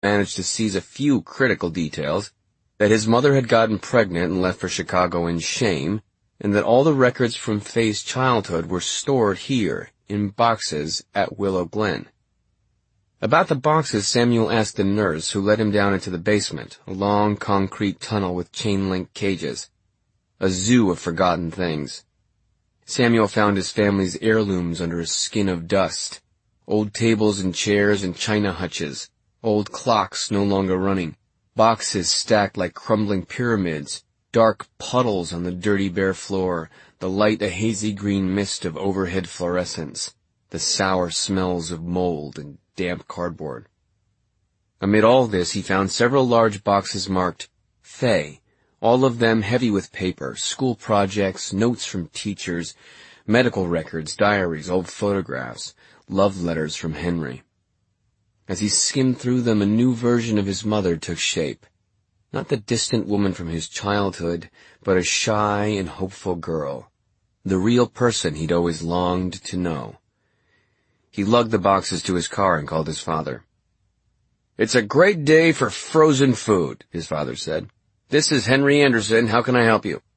managed to seize a few critical details: that his mother had gotten pregnant and left for Chicago in shame, and that all the records from Faye's childhood were stored here, in boxes, at Willow Glen. About the boxes, Samuel asked the nurse, who led him down into the basement, a long concrete tunnel with chain-link cages. A zoo of forgotten things. Samuel found his family's heirlooms under a skin of dust. Old tables and chairs and china hutches. Old clocks no longer running. Boxes stacked like crumbling pyramids. Dark puddles on the dirty bare floor. The light a hazy green mist of overhead fluorescence. The sour smells of mold and damp cardboard. Amid all this, he found several large boxes marked Faye, all of them heavy with paper, school projects, notes from teachers, medical records, diaries, old photographs, love letters from Henry. As he skimmed through them, a new version of his mother took shape. Not the distant woman from his childhood, but a shy and hopeful girl. The real person he'd always longed to know. He lugged the boxes to his car and called his father. "It's a great day for frozen food," his father said. "This is Henry Anderson. How can I help you?"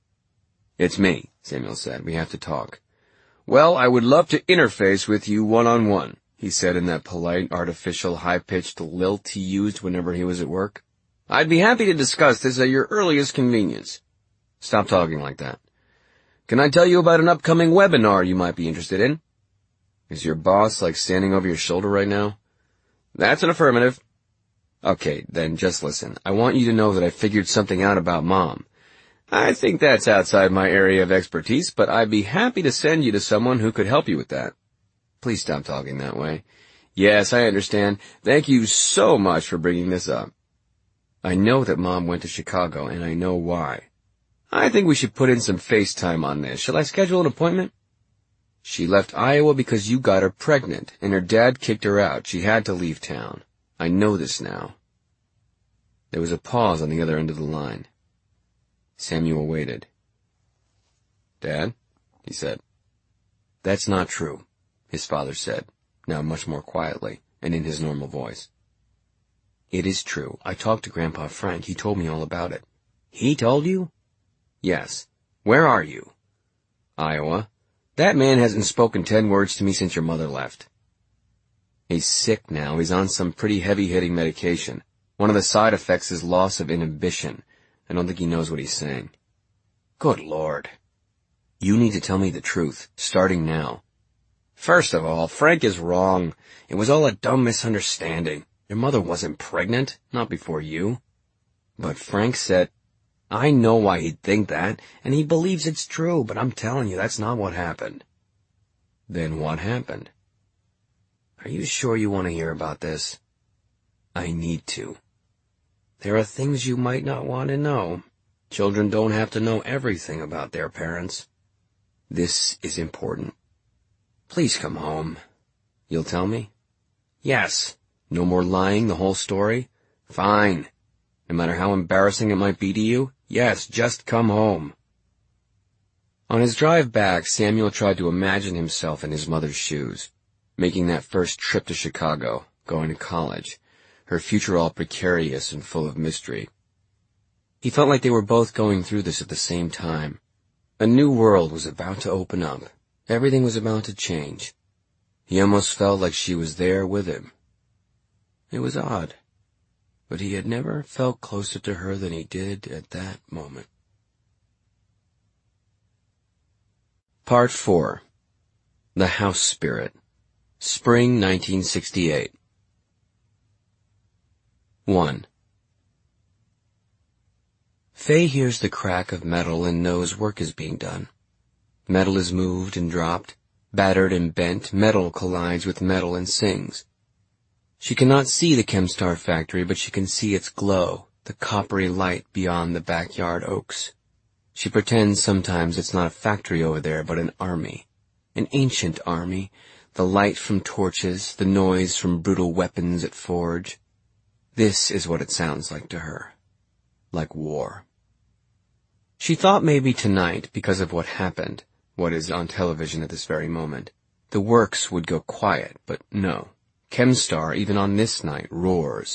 "It's me," Samuel said. "We have to talk." "Well, I would love to interface with you one-on-one," he said in that polite, artificial, high-pitched lilt he used whenever he was at work. "I'd be happy to discuss this at your earliest convenience." "Stop talking like that." "Can I tell you about an upcoming webinar you might be interested in?" "Is your boss, standing over your shoulder right now?" "That's an affirmative." "Okay, then just listen. I want you to know that I figured something out about Mom. I think that's outside my area of expertise, but I'd be happy to send you to someone who could help you with that." "Please stop talking that way." "Yes, I understand. Thank you so much for bringing this up." "I know that Mom went to Chicago, and I know why. I think we should put in some FaceTime on this. Shall I schedule an appointment?" "She left Iowa because you got her pregnant, and her dad kicked her out. She had to leave town. I know this now." There was a pause on the other end of the line. Samuel waited. "Dad?" he said. "That's not true," his father said, now much more quietly, and in his normal voice. "It is true. I talked to Grandpa Frank. He told me all about it." "He told you?" "Yes. Where are you?" "Iowa. That man hasn't spoken 10 words to me since your mother left." "He's sick now. He's on some pretty heavy-hitting medication. One of the side effects is loss of inhibition. I don't think he knows what he's saying." "Good Lord." "You need to tell me the truth, starting now." "First of all, Frank is wrong. It was all a dumb misunderstanding. Your mother wasn't pregnant, not before you." "But Frank said—" "I know why he'd think that, and he believes it's true, but I'm telling you, that's not what happened." "Then what happened?" "Are you sure you want to hear about this?" "I need to." "There are things you might not want to know. Children don't have to know everything about their parents." "This is important." "Please come home." "You'll tell me?" "Yes." "No more lying, the whole story?" "Fine." "No matter how embarrassing it might be to you?" "Yes, just come home." On his drive back, Samuel tried to imagine himself in his mother's shoes, making that first trip to Chicago, going to college, her future all precarious and full of mystery. He felt like they were both going through this at the same time. A new world was about to open up. Everything was about to change. He almost felt like she was there with him. It was odd, but he had never felt closer to her than he did at that moment. Part 4. The House Spirit. Spring 1968. 1. Faye hears the crack of metal and knows work is being done. Metal is moved and dropped. Battered and bent, metal collides with metal and sings. She cannot see the Chemstar factory, but she can see its glow, the coppery light beyond the backyard oaks. She pretends sometimes it's not a factory over there, but an army. An ancient army, the light from torches, the noise from brutal weapons at forge. This is what it sounds like to her. Like war. She thought maybe tonight, because of what happened, what is on television at this very moment, the works would go quiet, but no. Chemstar, even on this night, roars.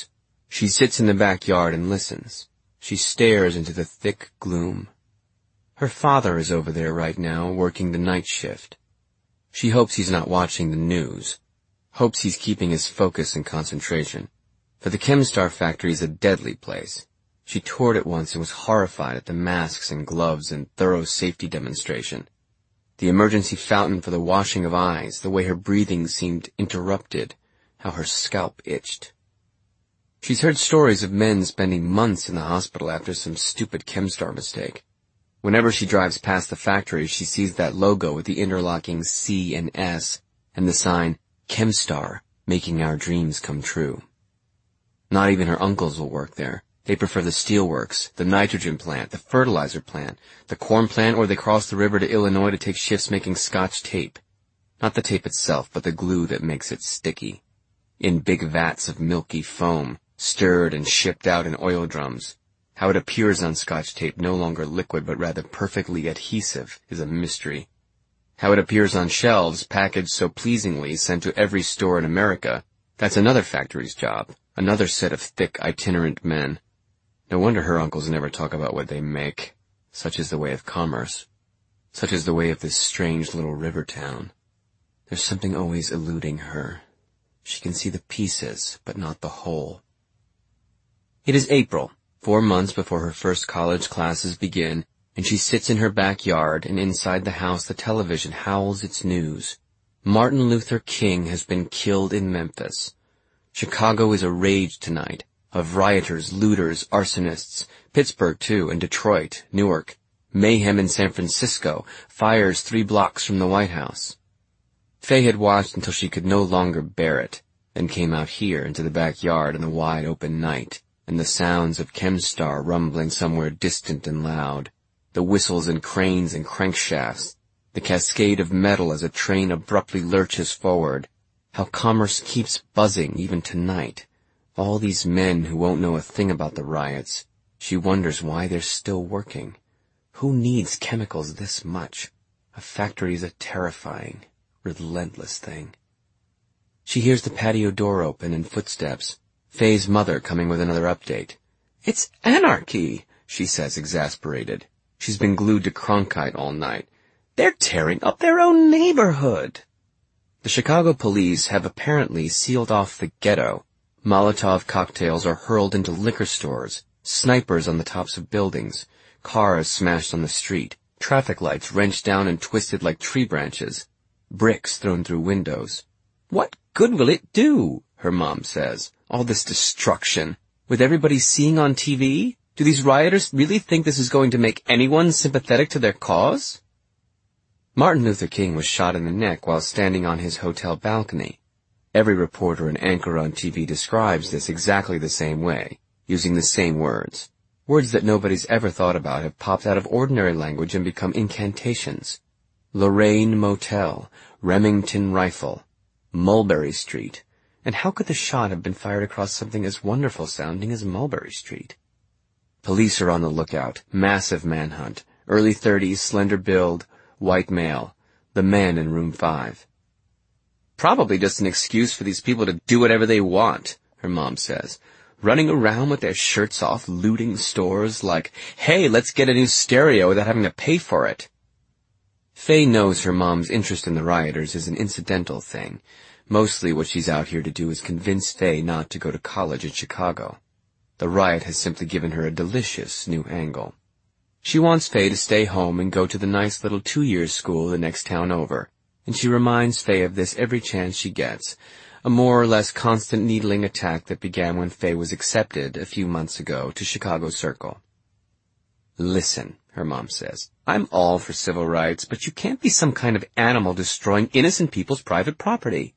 She sits in the backyard and listens. She stares into the thick gloom. Her father is over there right now, working the night shift. She hopes he's not watching the news, hopes he's keeping his focus and concentration. For the Chemstar factory is a deadly place. She toured it once and was horrified at the masks and gloves and thorough safety demonstration. The emergency fountain for the washing of eyes, the way her breathing seemed interrupted, how her scalp itched. She's heard stories of men spending months in the hospital after some stupid Chemstar mistake. Whenever she drives past the factory, she sees that logo with the interlocking C and S and the sign, Chemstar, making our dreams come true. Not even her uncles will work there. They prefer the steelworks, the nitrogen plant, the fertilizer plant, the corn plant, or they cross the river to Illinois to take shifts making Scotch tape. Not the tape itself, but the glue that makes it sticky. In big vats of milky foam, stirred and shipped out in oil drums. How it appears on Scotch tape no longer liquid but rather perfectly adhesive is a mystery. How it appears on shelves, packaged so pleasingly, sent to every store in America, that's another factory's job, another set of thick, itinerant men. No wonder her uncles never talk about what they make. Such is the way of commerce. Such is the way of this strange little river town. There's something always eluding her. She can see the pieces, but not the whole. It is April, 4 months before her first college classes begin, and she sits in her backyard, and inside the house the television howls its news. Martin Luther King has been killed in Memphis. Chicago is a rage tonight, of rioters, looters, arsonists. Pittsburgh, too, and Detroit, Newark. Mayhem in San Francisco, fires 3 blocks from the White House. Faye had watched until she could no longer bear it, then came out here into the backyard in the wide open night, and the sounds of Chemstar rumbling somewhere distant and loud, the whistles and cranes and crankshafts, the cascade of metal as a train abruptly lurches forward, how commerce keeps buzzing even tonight. All these men who won't know a thing about the riots, she wonders why they're still working. Who needs chemicals this much? A factory is a terrifying, relentless thing. She hears the patio door open and footsteps. Faye's mother coming with another update. "It's anarchy," she says, exasperated. She's been glued to Cronkite all night. "They're tearing up their own neighborhood." The Chicago police have apparently sealed off the ghetto. Molotov cocktails are hurled into liquor stores, snipers on the tops of buildings, cars smashed on the street, traffic lights wrenched down and twisted like tree branches, bricks thrown through windows. "What good will it do?" her mom says. "All this destruction, with everybody seeing on TV? Do these rioters really think this is going to make anyone sympathetic to their cause?" Martin Luther King was shot in the neck while standing on his hotel balcony. Every reporter and anchor on TV describes this exactly the same way, using the same words. Words that nobody's ever thought about have popped out of ordinary language and become incantations. Lorraine Motel, Remington Rifle, Mulberry Street. And how could the shot have been fired across something as wonderful sounding as Mulberry Street? Police are on the lookout. Massive manhunt. Early 30s, slender build, white male. The man in room 5. "Probably just an excuse for these people to do whatever they want," her mom says. "Running around with their shirts off, looting stores like, hey, let's get a new stereo without having to pay for it." Faye knows her mom's interest in the rioters is an incidental thing. Mostly what she's out here to do is convince Faye not to go to college in Chicago. The riot has simply given her a delicious new angle. She wants Faye to stay home and go to the nice little 2-year school the next town over, and she reminds Faye of this every chance she gets, a more or less constant needling attack that began when Faye was accepted a few months ago to Chicago Circle. "Listen," her mom says, "I'm all for civil rights, but you can't be some kind of animal destroying innocent people's private property."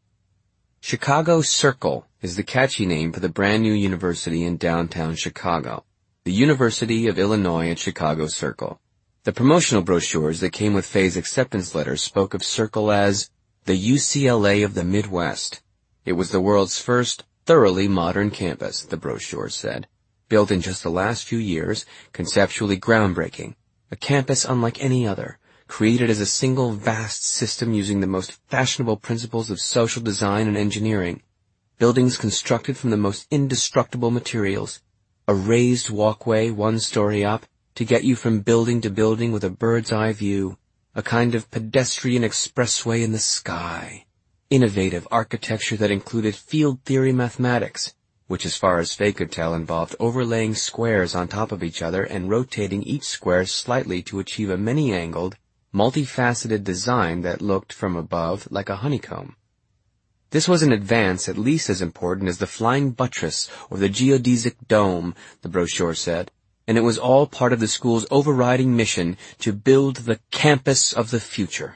Chicago Circle is the catchy name for the brand new university in downtown Chicago, the University of Illinois at Chicago Circle. The promotional brochures that came with Faye's acceptance letter spoke of Circle as the UCLA of the Midwest. It was the world's first thoroughly modern campus, the brochure said, built in just the last few years, conceptually groundbreaking, a campus unlike any other, created as a single vast system using the most fashionable principles of social design and engineering. buildings constructed from the most indestructible materials, a raised walkway 1 story up to get you from building to building with a bird's-eye view, a kind of pedestrian expressway in the sky. Innovative architecture that included field theory mathematics, which as far as Faye could tell involved overlaying squares on top of each other and rotating each square slightly to achieve a many-angled, multifaceted design that looked, from above, like a honeycomb. This was an advance at least as important as the flying buttress or the geodesic dome, the brochure said, and it was all part of the school's overriding mission to build the campus of the future.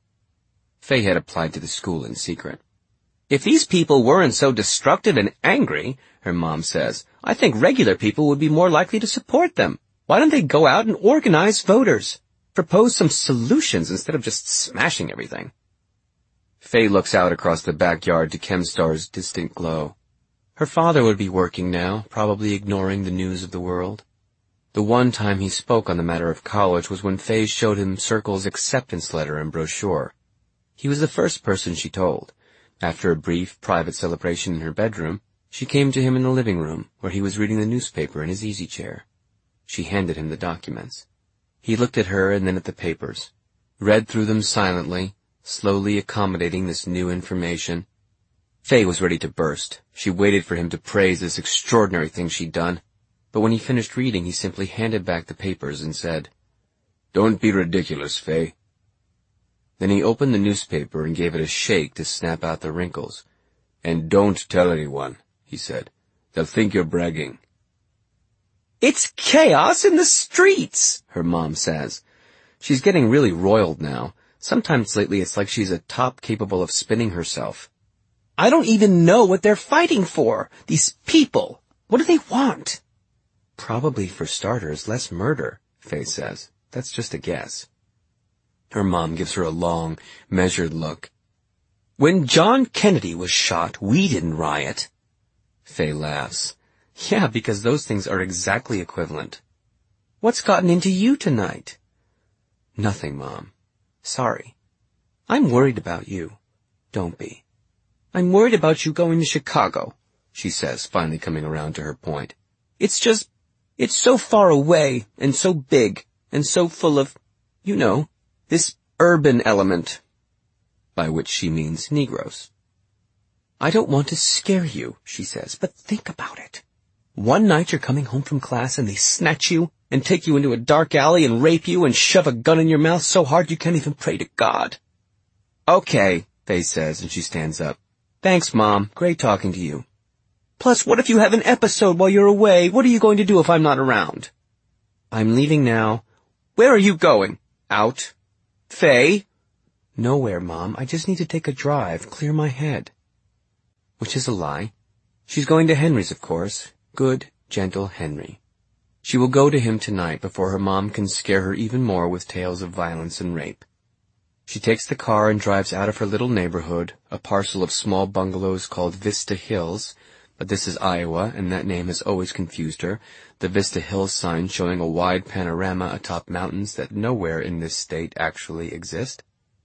Faye had applied to the school in secret. "If these people weren't so destructive and angry," her mom says, "I think regular people would be more likely to support them. Why don't they go out and organize voters? Propose some solutions instead of just smashing everything." Faye looks out across the backyard to Chemstar's distant glow. Her father would be working now, probably ignoring the news of the world. The one time he spoke on the matter of college was when Faye showed him Circle's acceptance letter and brochure. He was the first person she told. After a brief, private celebration in her bedroom, she came to him in the living room, where he was reading the newspaper in his easy chair. She handed him the documents. He looked at her and then at the papers, read through them silently, slowly accommodating this new information. Faye was ready to burst. She waited for him to praise this extraordinary thing she'd done, but when he finished reading, he simply handed back the papers and said, "Don't be ridiculous, Faye." Then he opened the newspaper and gave it a shake to snap out the wrinkles. "And don't tell anyone," he said. "They'll think you're bragging." "It's chaos in the streets," her mom says. She's getting really roiled now. Sometimes lately it's like she's a top capable of spinning herself. "I don't even know what they're fighting for. These people. What do they want?" "Probably, for starters, less murder," Faye says. "That's just a guess." Her mom gives her a long, measured look. "When John Kennedy was shot, we didn't riot." Faye laughs. "Yeah, because those things are exactly equivalent." "What's gotten into you tonight?" "Nothing, Mom. Sorry. I'm worried about you. Don't be." "I'm worried about you going to Chicago," she says, finally coming around to her point. It's so far away, and so big, and so full of, this urban element," by which she means Negroes. "I don't want to scare you," she says, "but think about it. One night you're coming home from class and they snatch you and take you into a dark alley and rape you and shove a gun in your mouth so hard you can't even pray to God." "Okay," Faye says, and she stands up. "Thanks, Mom. Great talking to you. Plus, what if you have an episode while you're away? What are you going to do if I'm not around?" "I'm leaving now." "Where are you going? Out? Faye?" "Nowhere, Mom. I just need to take a drive, clear my head." Which is a lie. She's going to Henry's, of course. Good, gentle Henry. She will go to him tonight before her mom can scare her even more with tales of violence and rape. She takes the car and drives out of her little neighborhood, a parcel of small bungalows called Vista Hills, but this is Iowa, and that name has always confused her, the Vista Hills sign showing a wide panorama atop mountains that nowhere in this state actually exist.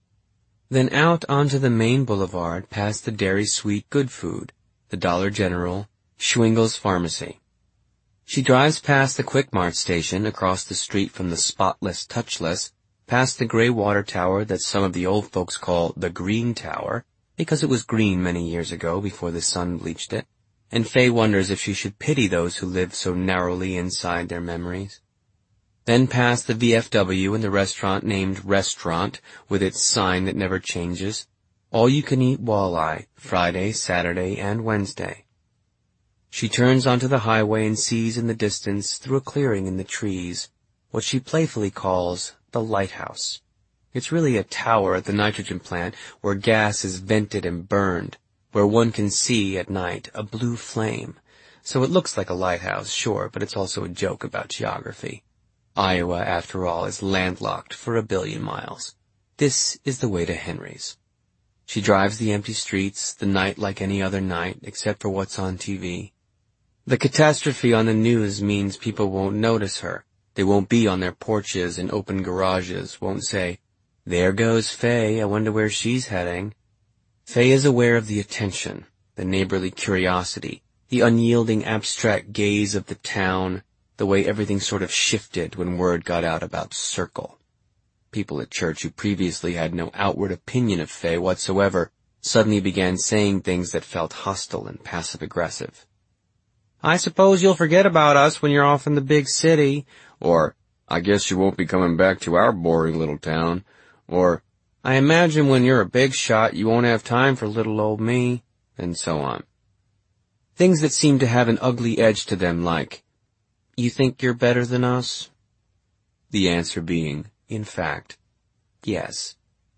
Then out onto the main boulevard past the Dairy Sweet Good Food, the Dollar General, Schwingel's Pharmacy. She drives past the Quick Mart station across the street from the spotless, touchless, past the gray water tower that some of the old folks call the Green Tower, because it was green many years ago before the sun bleached it, and Faye wonders if she should pity those who live so narrowly inside their memories. Then past the VFW and the restaurant named Restaurant, with its sign that never changes, all-you-can-eat walleye, Friday, Saturday, and Wednesday. She turns onto the highway and sees in the distance, through a clearing in the trees, what she playfully calls the lighthouse. It's really a tower at the nitrogen plant where gas is vented and burned, where one can see, at night, a blue flame. So it looks like a lighthouse, sure, but it's also a joke about geography. Iowa, after all, is landlocked for 1 billion miles. This is the way to Henry's. She drives the empty streets, the night like any other night, except for what's on TV. The catastrophe on the news means people won't notice her. They won't be on their porches and open garages, won't say, "There goes Faye, I wonder where she's heading." Faye is aware of the attention, the neighborly curiosity, the unyielding abstract gaze of the town, the way everything sort of shifted when word got out about Circle. People at church who previously had no outward opinion of Faye whatsoever suddenly began saying things that felt hostile and passive-aggressive. "I suppose you'll forget about us when you're off in the big city," or, "I guess you won't be coming back to our boring little town," or, "I imagine when you're a big shot you won't have time for little old me," and so on. Things that seemed to have an ugly edge to them like, "You think you're better than us?" The answer being, in fact, yes.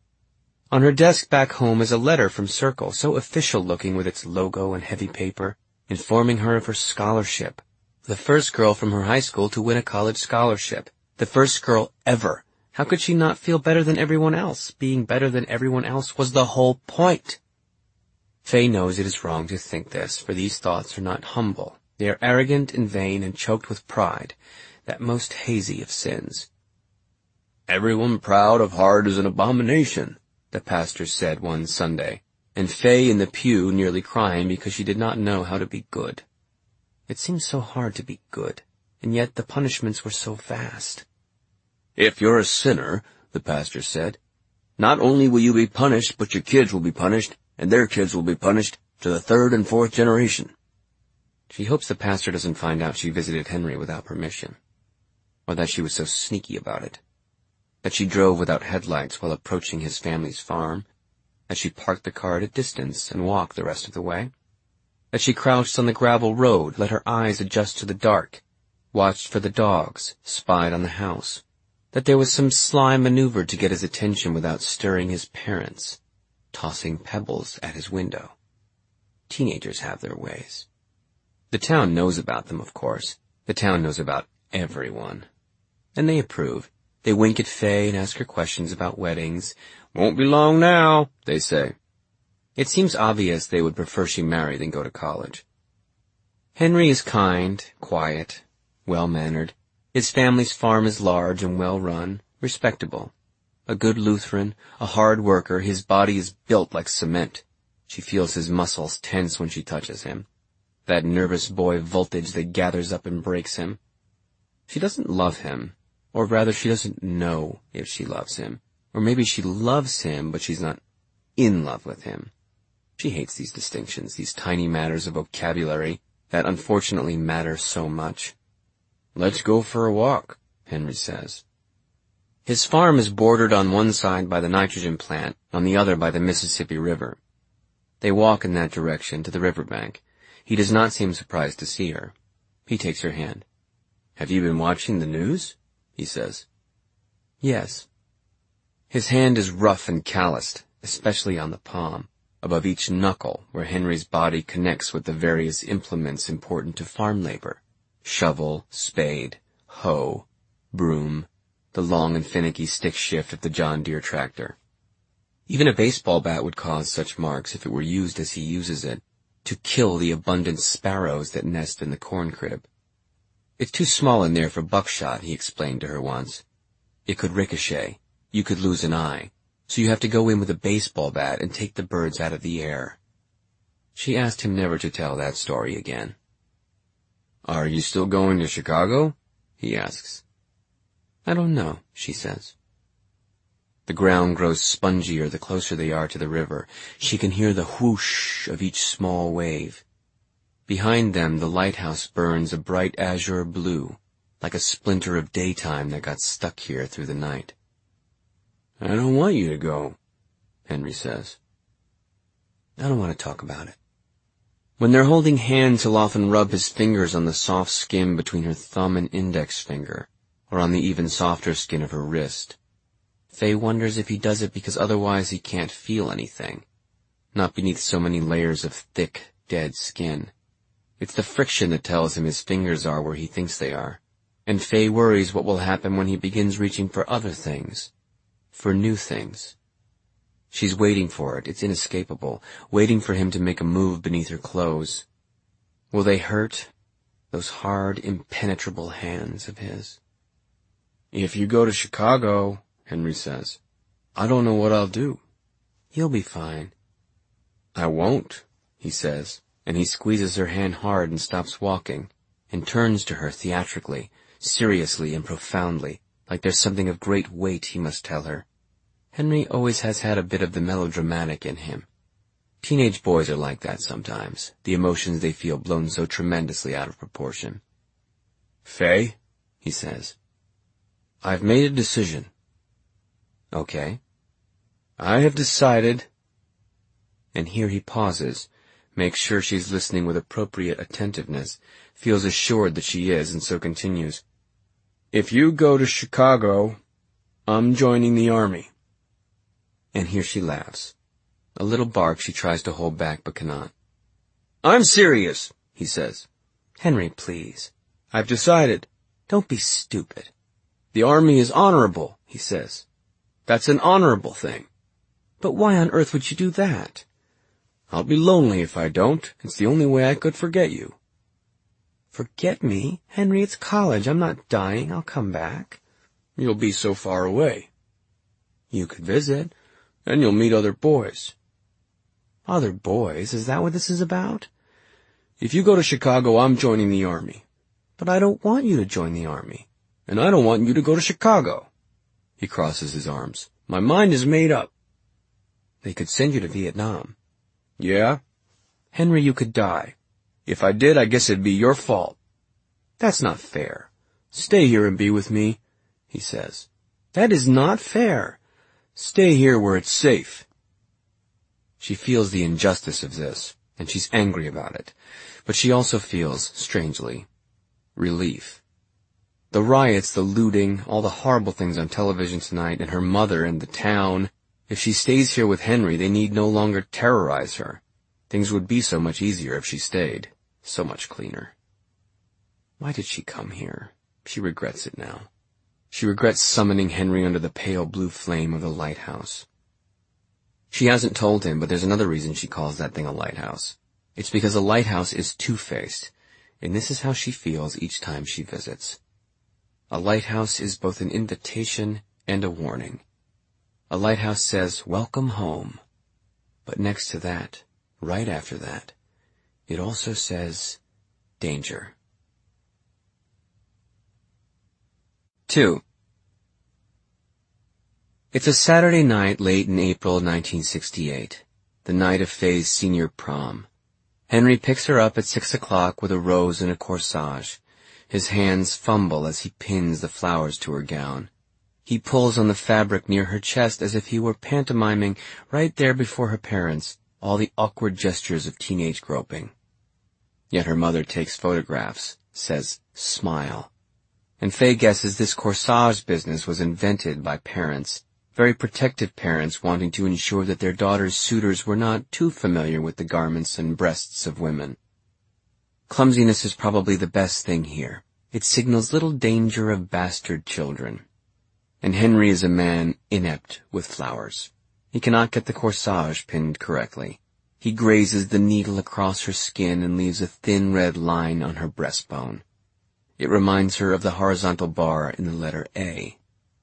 On her desk back home is a letter from Circle, so official-looking with its logo and heavy paper, informing her of her scholarship. The first girl from her high school to win a college scholarship. The first girl ever. How could she not feel better than everyone else? Being better than everyone else was the whole point. Faye knows it is wrong to think this, for these thoughts are not humble. They are arrogant and vain and choked with pride, that most hazy of sins. "Everyone proud of heart is an abomination," the pastor said one Sunday, and Faye in the pew nearly crying because she did not know how to be good. It seemed so hard to be good, and yet the punishments were so vast. "If you're a sinner," the pastor said, "not only will you be punished, but your kids will be punished, and their kids will be punished to the third and fourth generation." She hopes the pastor doesn't find out she visited Henry without permission, or that she was so sneaky about it, that she drove without headlights while approaching his family's farm, that she parked the car at a distance and walked the rest of the way, that she crouched on the gravel road, let her eyes adjust to the dark, watched for the dogs, spied on the house, that there was some sly maneuver to get his attention without stirring his parents, tossing pebbles at his window. Teenagers have their ways. The town knows about them, of course. The town knows about everyone. And they approve. They wink at Faye and ask her questions about weddings. "Won't be long now," they say. It seems obvious they would prefer she marry than go to college. Henry is kind, quiet, well-mannered. His family's farm is large and well-run, respectable. A good Lutheran, a hard worker, his body is built like cement. She feels his muscles tense when she touches him. That nervous boy voltage that gathers up and breaks him. She doesn't love him, or rather she doesn't know if she loves him. Or maybe she loves him, but she's not in love with him. She hates these distinctions, these tiny matters of vocabulary that unfortunately matter so much. "Let's go for a walk," Henry says. His farm is bordered on one side by the nitrogen plant, on the other by the Mississippi River. They walk in that direction to the riverbank. He does not seem surprised to see her. He takes her hand. "Have you been watching the news?" he says. "Yes." His hand is rough and calloused, especially on the palm, above each knuckle where Henry's body connects with the various implements important to farm labor. Shovel, spade, hoe, broom, the long and finicky stick shift of the John Deere tractor. Even a baseball bat would cause such marks if it were used as he uses it, to kill the abundant sparrows that nest in the corn crib. "It's too small in there for buckshot," he explained to her once. "It could ricochet. You could lose an eye. So you have to go in with a baseball bat and take the birds out of the air." She asked him never to tell that story again. "Are you still going to Chicago?" he asks. "I don't know," she says. The ground grows spongier the closer they are to the river. She can hear the whoosh of each small wave. Behind them, the lighthouse burns a bright azure blue, like a splinter of daytime that got stuck here through the night. "I don't want you to go," Henry says. "I don't want to talk about it." When they're holding hands, he'll often rub his fingers on the soft skin between her thumb and index finger, or on the even softer skin of her wrist. Faye wonders if he does it because otherwise he can't feel anything, not beneath so many layers of thick, dead skin. It's the friction that tells him his fingers are where he thinks they are, and Faye worries what will happen when he begins reaching for other things, for new things. She's waiting for it, it's inescapable, waiting for him to make a move beneath her clothes. Will they hurt, those hard, impenetrable hands of his? "If you go to Chicago," Henry says, "I don't know what I'll do." "You'll be fine." "I won't," he says, and he squeezes her hand hard and stops walking, and turns to her theatrically, seriously and profoundly, like there's something of great weight he must tell her. Henry always has had a bit of the melodramatic in him. Teenage boys are like that sometimes, the emotions they feel blown so tremendously out of proportion. "Faye," he says, "I've made a decision." "Okay." "I have decided—" And here he pauses, makes sure she's listening with appropriate attentiveness, feels assured that she is, and so continues. "If you go to Chicago, I'm joining the Army." And here she laughs. A little bark she tries to hold back but cannot. "I'm serious," he says. "Henry, please." "I've decided." "Don't be stupid." "The Army is honorable," he says. "That's an honorable thing." "But why on earth would you do that?" "I'll be lonely if I don't. It's the only way I could forget you." "Forget me? Henry, it's college. I'm not dying. I'll come back." "You'll be so far away." "You could visit." "And you'll meet other boys." "Other boys? Is that what this is about?" "If you go to Chicago, I'm joining the Army." "But I don't want you to join the Army." "And I don't want you to go to Chicago." He crosses his arms. "My mind is made up." "They could send you to Vietnam." "Yeah?" "Henry, you could die." "If I did, I guess it'd be your fault." "That's not fair." "Stay here and be with me," he says. "That is not fair." "Stay here where it's safe." She feels the injustice of this, and she's angry about it, but she also feels, strangely, relief. The riots, the looting, all the horrible things on television tonight, and her mother and the town. If she stays here with Henry, they need no longer terrorize her. Things would be so much easier if she stayed, so much cleaner. Why did she come here? She regrets it now. She regrets summoning Henry under the pale blue flame of the lighthouse. She hasn't told him, but there's another reason she calls that thing a lighthouse. It's because a lighthouse is two-faced, and this is how she feels each time she visits. A lighthouse is both an invitation and a warning. A lighthouse says, "Welcome home." But next to that, right after that, it also says, "Danger." 2. It's a Saturday night late in April 1968, the night of Faye's senior prom. Henry picks her up at 6 o'clock with a rose and a corsage. His hands fumble as he pins the flowers to her gown. He pulls on the fabric near her chest as if he were pantomiming right there before her parents all the awkward gestures of teenage groping. Yet her mother takes photographs, says, "Smile." And Faye guesses this corsage business was invented by parents, very protective parents wanting to ensure that their daughters' suitors were not too familiar with the garments and breasts of women. Clumsiness is probably the best thing here. It signals little danger of bastard children. And Henry is a man inept with flowers. He cannot get the corsage pinned correctly. He grazes the needle across her skin and leaves a thin red line on her breastbone. It reminds her of the horizontal bar in the letter A.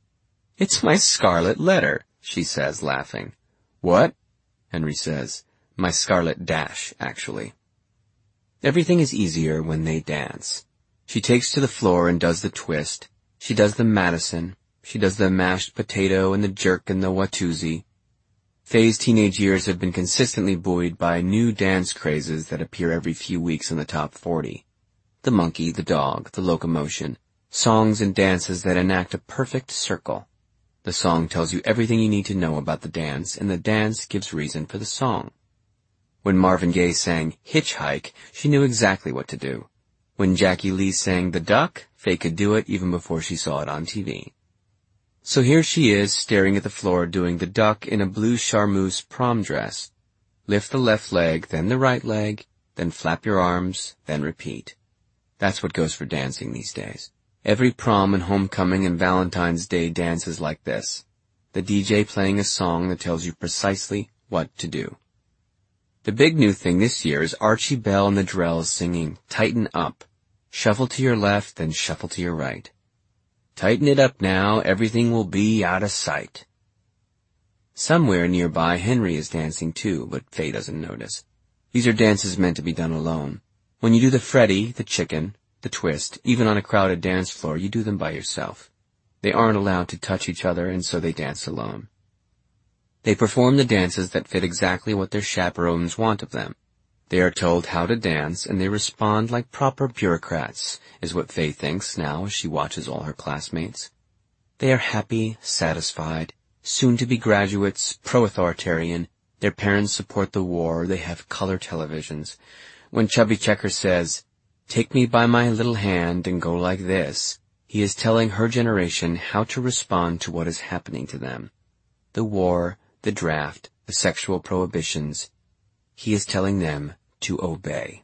"It's my scarlet letter," she says, laughing. "What?" Henry says. "My scarlet dash, actually." Everything is easier when they dance. She takes to the floor and does the twist. She does the Madison. She does the mashed potato and the jerk and the Watusi. Faye's teenage years have been consistently buoyed by new dance crazes that appear every few weeks in the top 40. The monkey, the dog, the locomotion. Songs and dances that enact a perfect circle. The song tells you everything you need to know about the dance, and the dance gives reason for the song. When Marvin Gaye sang Hitchhike, she knew exactly what to do. When Jackie Lee sang The Duck, Faye could do it even before she saw it on TV. So here she is, staring at the floor doing The Duck in a blue charmeuse prom dress. Lift the left leg, then the right leg, then flap your arms, then repeat. That's what goes for dancing these days. Every prom and homecoming and Valentine's Day dance is like this. The DJ playing a song that tells you precisely what to do. The big new thing this year is Archie Bell and the Drells singing Tighten Up. Shuffle to your left, then shuffle to your right. Tighten it up now, everything will be out of sight. Somewhere nearby, Henry is dancing too, but Faye doesn't notice. These are dances meant to be done alone. When you do the Freddy, the chicken, the twist, even on a crowded dance floor, you do them by yourself. They aren't allowed to touch each other, and so they dance alone. They perform the dances that fit exactly what their chaperones want of them. They are told how to dance, and they respond like proper bureaucrats, is what Faye thinks now as she watches all her classmates. They are happy, satisfied, soon-to-be graduates, pro-authoritarian. Their parents support the war. They have color televisions. When Chubby Checker says, "Take me by my little hand and go like this," he is telling her generation how to respond to what is happening to them. The war, the draft, the sexual prohibitions. He is telling them to obey.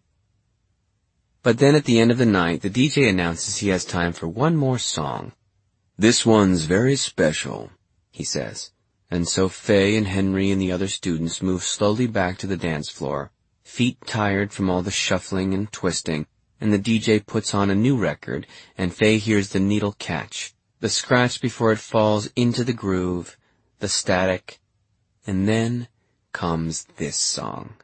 But then at the end of the night, the DJ announces he has time for one more song. "This one's very special," he says. And so Faye and Henry and the other students move slowly back to the dance floor, feet tired from all the shuffling and twisting, and the DJ puts on a new record, and Faye hears the needle catch, the scratch before it falls into the groove, the static, and then comes this song.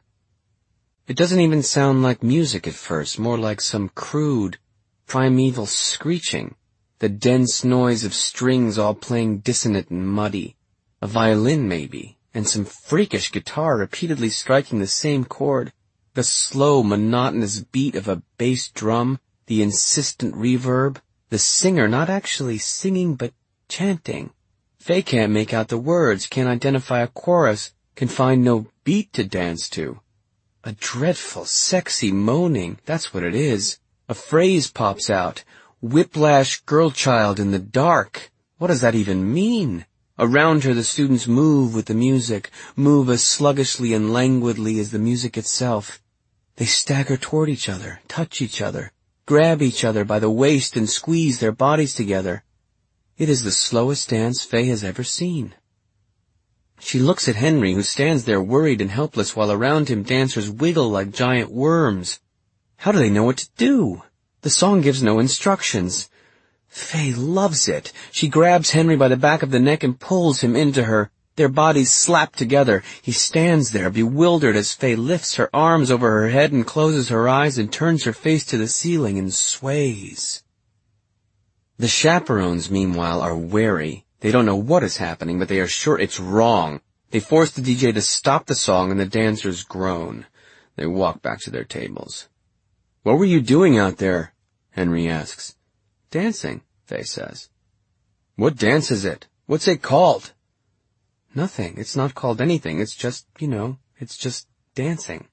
It doesn't even sound like music at first, more like some crude, primeval screeching, the dense noise of strings all playing dissonant and muddy, a violin maybe, and some freakish guitar repeatedly striking the same chord, the slow, monotonous beat of a bass drum, the insistent reverb, the singer not actually singing but chanting. Faye can't make out the words, can't identify a chorus, can find no beat to dance to. A dreadful, sexy moaning, that's what it is. A phrase pops out. Whiplash girl child in the dark. What does that even mean? Around her the students move with the music, move as sluggishly and languidly as the music itself. They stagger toward each other, touch each other, grab each other by the waist and squeeze their bodies together. It is the slowest dance Faye has ever seen. She looks at Henry, who stands there worried and helpless while around him dancers wiggle like giant worms. How do they know what to do? The song gives no instructions. Faye loves it. She grabs Henry by the back of the neck and pulls him into her. Their bodies slap together. He stands there, bewildered, as Faye lifts her arms over her head and closes her eyes and turns her face to the ceiling and sways. The chaperones, meanwhile, are wary. They don't know what is happening, but they are sure it's wrong. They force the DJ to stop the song, and the dancers groan. They walk back to their tables. "What were you doing out there?" Henry asks. "Dancing," Faye says. "What dance is it? What's it called?" "Nothing. It's not called anything. It's just, it's just dancing."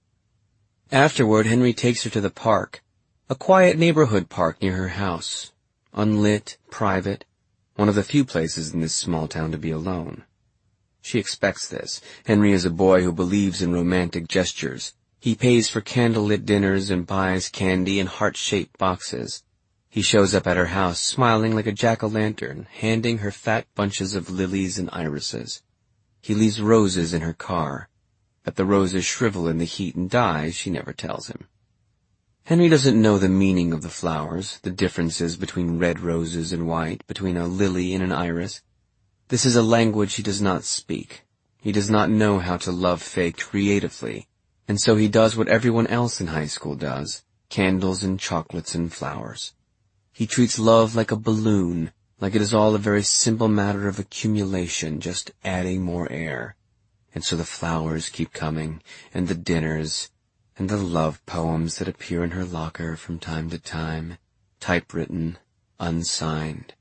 Afterward, Henry takes her to the park, a quiet neighborhood park near her house. Unlit, private, one of the few places in this small town to be alone. She expects this. Henry is a boy who believes in romantic gestures. He pays for candlelit dinners and buys candy in heart-shaped boxes. He shows up at her house smiling like a jack-o'-lantern, handing her fat bunches of lilies and irises. He leaves roses in her car. That the roses shrivel in the heat and die, she never tells him. Henry doesn't know the meaning of the flowers, the differences between red roses and white, between a lily and an iris. This is a language he does not speak. He does not know how to love Faye creatively, and so he does what everyone else in high school does, candles and chocolates and flowers. He treats love like a balloon, like it is all a very simple matter of accumulation, just adding more air. And so the flowers keep coming, and the dinners, and the love poems that appear in her locker from time to time, typewritten, unsigned.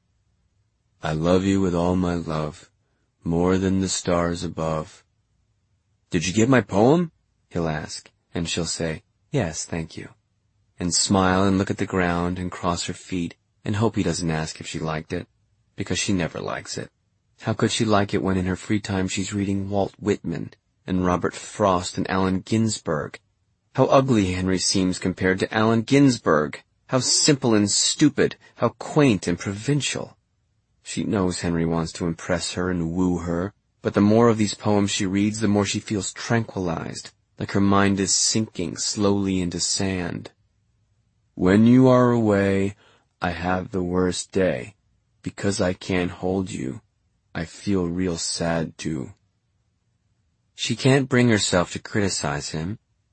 "I love you with all my love, more than the stars above." "Did you get my poem?" he'll ask, and she'll say, "Yes, thank you," and smile and look at the ground and cross her feet and hope he doesn't ask if she liked it, because she never likes it. How could she like it when in her free time she's reading Walt Whitman and Robert Frost and Allen Ginsberg? How ugly Henry seems compared to Allen Ginsberg! How simple and stupid! How quaint and provincial! She knows Henry wants to impress her and woo her, but the more of these poems she reads, the more she feels tranquilized, like her mind is sinking slowly into sand. "When you are away, I have the worst day. Because I can't hold you, I feel real sad too." She can't bring herself to criticize him.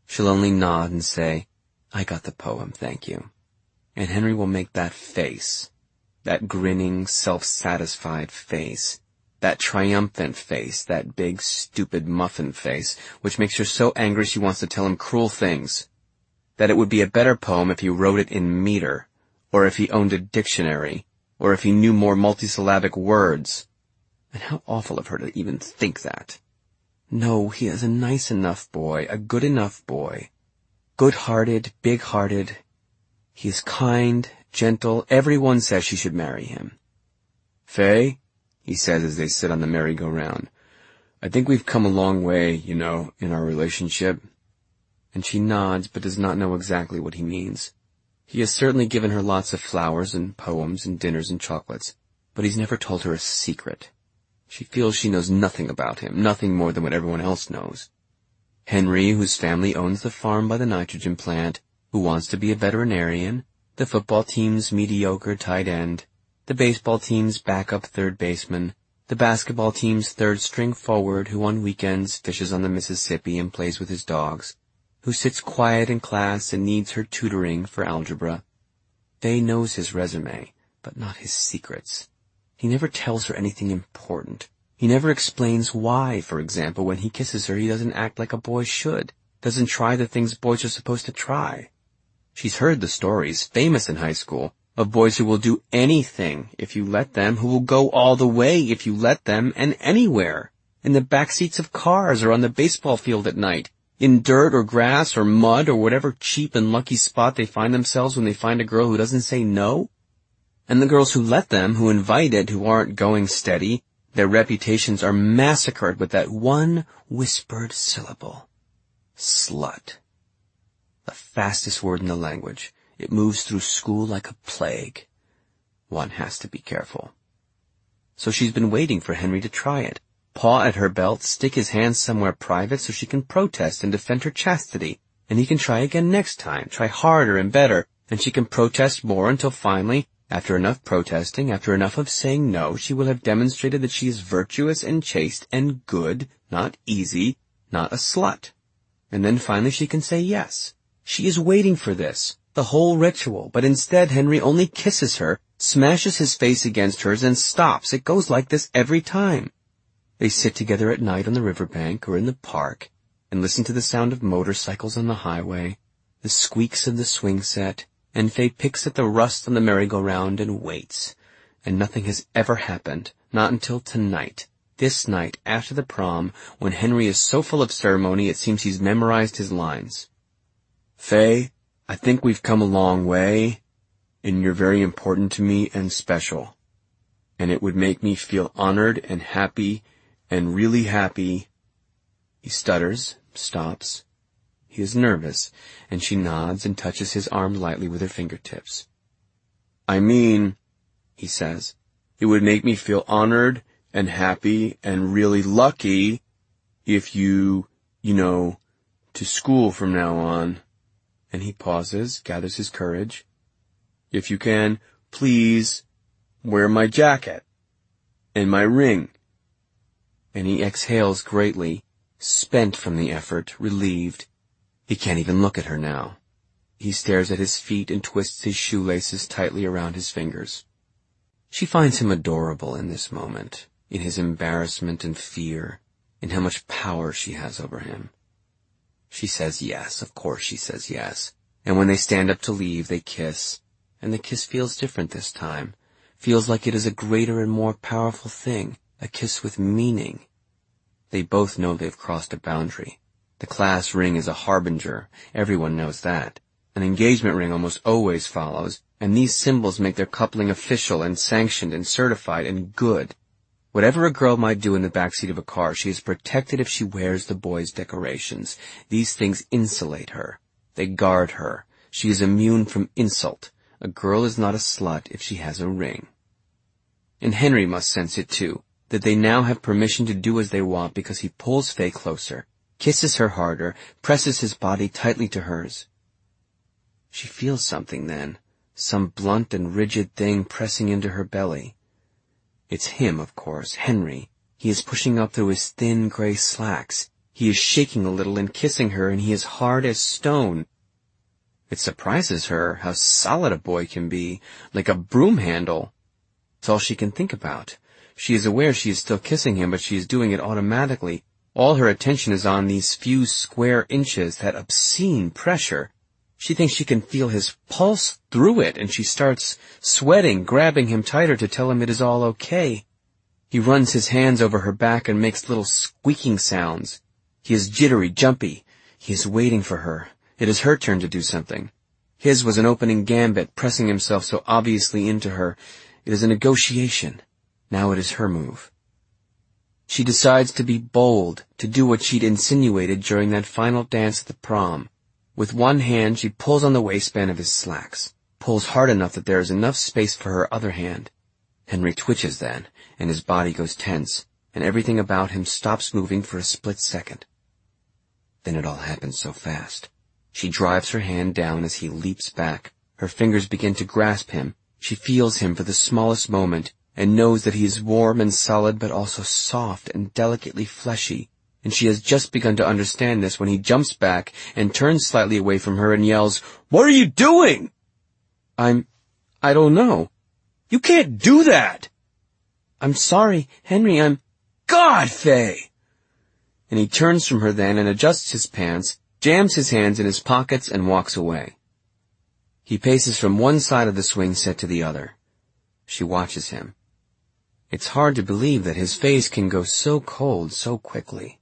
She'll only nod and say, "I got the poem, thank you." And Henry will make that face, that grinning, self-satisfied face, that triumphant face, that big, stupid muffin face, which makes her so angry she wants to tell him cruel things. That it would be a better poem if he wrote it in meter, or if he owned a dictionary, or if he knew more multisyllabic words. And how awful of her to even think that. No, he is a nice enough boy, a good enough boy. Good-hearted, big-hearted. He is kind, gentle. Everyone says she should marry him. "Faye," he says as they sit on the merry-go-round, "I think we've come a long way, in our relationship." And she nods, but does not know exactly what he means. He has certainly given her lots of flowers and poems and dinners and chocolates, but he's never told her a secret. She feels she knows nothing about him, nothing more than what everyone else knows. Henry, whose family owns the farm by the nitrogen plant, who wants to be a veterinarian, the football team's mediocre tight end, the baseball team's backup third baseman, the basketball team's third-string forward who on weekends fishes on the Mississippi and plays with his dogs, who sits quiet in class and needs her tutoring for algebra. Faye knows his resume, but not his secrets. He never tells her anything important. He never explains why, for example, when he kisses her he doesn't act like a boy should, doesn't try the things boys are supposed to try. She's heard the stories, famous in high school, of boys who will do anything if you let them, who will go all the way if you let them, and anywhere, in the back seats of cars or on the baseball field at night, in dirt or grass or mud or whatever cheap and lucky spot they find themselves when they find a girl who doesn't say no. And the girls who let them, who invite it, who aren't going steady, their reputations are massacred with that one whispered syllable. Slut. The fastest word in the language. It moves through school like a plague. One has to be careful. So she's been waiting for Henry to try it. Paw at her belt, stick his hand somewhere private so she can protest and defend her chastity. And he can try again next time, try harder and better, and she can protest more until finally, after enough protesting, after enough of saying no, she will have demonstrated that she is virtuous and chaste and good, not easy, not a slut. And then finally she can say yes. She is waiting for this, the whole ritual, but instead Henry only kisses her, smashes his face against hers, and stops. It goes like this every time. They sit together at night on the riverbank or in the park and listen to the sound of motorcycles on the highway, the squeaks of the swing set, and Faye picks at the rust on the merry-go-round and waits. And nothing has ever happened, not until tonight, this night after the prom, when Henry is so full of ceremony it seems he's memorized his lines. "Faye, I think we've come a long way, and you're very important to me and special. And it would make me feel honored and happy and really happy." He stutters, stops. He is nervous, and she nods and touches his arm lightly with her fingertips. "I mean," he says, "it would make me feel honored and happy and really lucky if you to school from now on." And he pauses, gathers his courage. "If you can, please wear my jacket and my ring." And he exhales greatly, spent from the effort, relieved. He can't even look at her now. He stares at his feet and twists his shoelaces tightly around his fingers. She finds him adorable in this moment, in his embarrassment and fear, in how much power she has over him. She says yes, of course she says yes. And when they stand up to leave, they kiss. And the kiss feels different this time. Feels like it is a greater and more powerful thing, a kiss with meaning. They both know they've crossed a boundary. The class ring is a harbinger. Everyone knows that. An engagement ring almost always follows, and these symbols make their coupling official and sanctioned and certified and good. Whatever a girl might do in the backseat of a car, she is protected if she wears the boy's decorations. These things insulate her. They guard her. She is immune from insult. A girl is not a slut if she has a ring. And Henry must sense it too, that they now have permission to do as they want because he pulls Faye closer, kisses her harder, presses his body tightly to hers. She feels something then, some blunt and rigid thing pressing into her belly. It's him, of course, Henry. He is pushing up through his thin gray slacks. He is shaking a little and kissing her, and he is hard as stone. It surprises her how solid a boy can be, like a broom handle. It's all she can think about. She is aware she is still kissing him, but she is doing it automatically. All her attention is on these few square inches, that obscene pressure. She thinks she can feel his pulse through it, and she starts sweating, grabbing him tighter to tell him it is all okay. He runs his hands over her back and makes little squeaking sounds. He is jittery, jumpy. He is waiting for her. It is her turn to do something. His was an opening gambit, pressing himself so obviously into her. It is a negotiation. Now it is her move. She decides to be bold, to do what she'd insinuated during that final dance at the prom. With one hand, she pulls on the waistband of his slacks, pulls hard enough that there is enough space for her other hand. Henry twitches then, and his body goes tense, and everything about him stops moving for a split second. Then it all happens so fast. She drives her hand down as he leaps back. Her fingers begin to grasp him. She feels him for the smallest moment, and knows that he is warm and solid but also soft and delicately fleshy, and she has just begun to understand this when he jumps back and turns slightly away from her and yells, "What are you doing?" I don't know. You can't do that!" "I'm sorry, Henry, God, Faye!" And he turns from her then and adjusts his pants, jams his hands in his pockets, and walks away. He paces from one side of the swing set to the other. She watches him. It's hard to believe that his face can go so cold so quickly.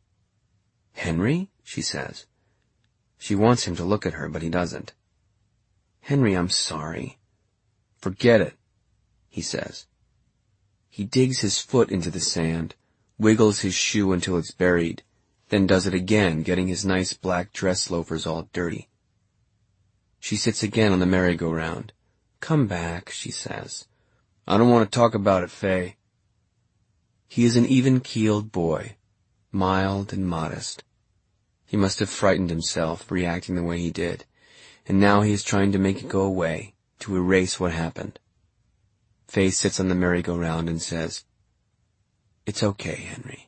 "Henry?" she says. She wants him to look at her, but he doesn't. "Henry, I'm sorry." "Forget it," he says. He digs his foot into the sand, wiggles his shoe until it's buried, then does it again, getting his nice black dress loafers all dirty. She sits again on the merry-go-round. "Come back," she says. "I don't want to talk about it, Faye." He is an even-keeled boy, mild and modest. He must have frightened himself, reacting the way he did, and now he is trying to make it go away, to erase what happened. Faye sits on the merry-go-round and says, "It's okay, Henry."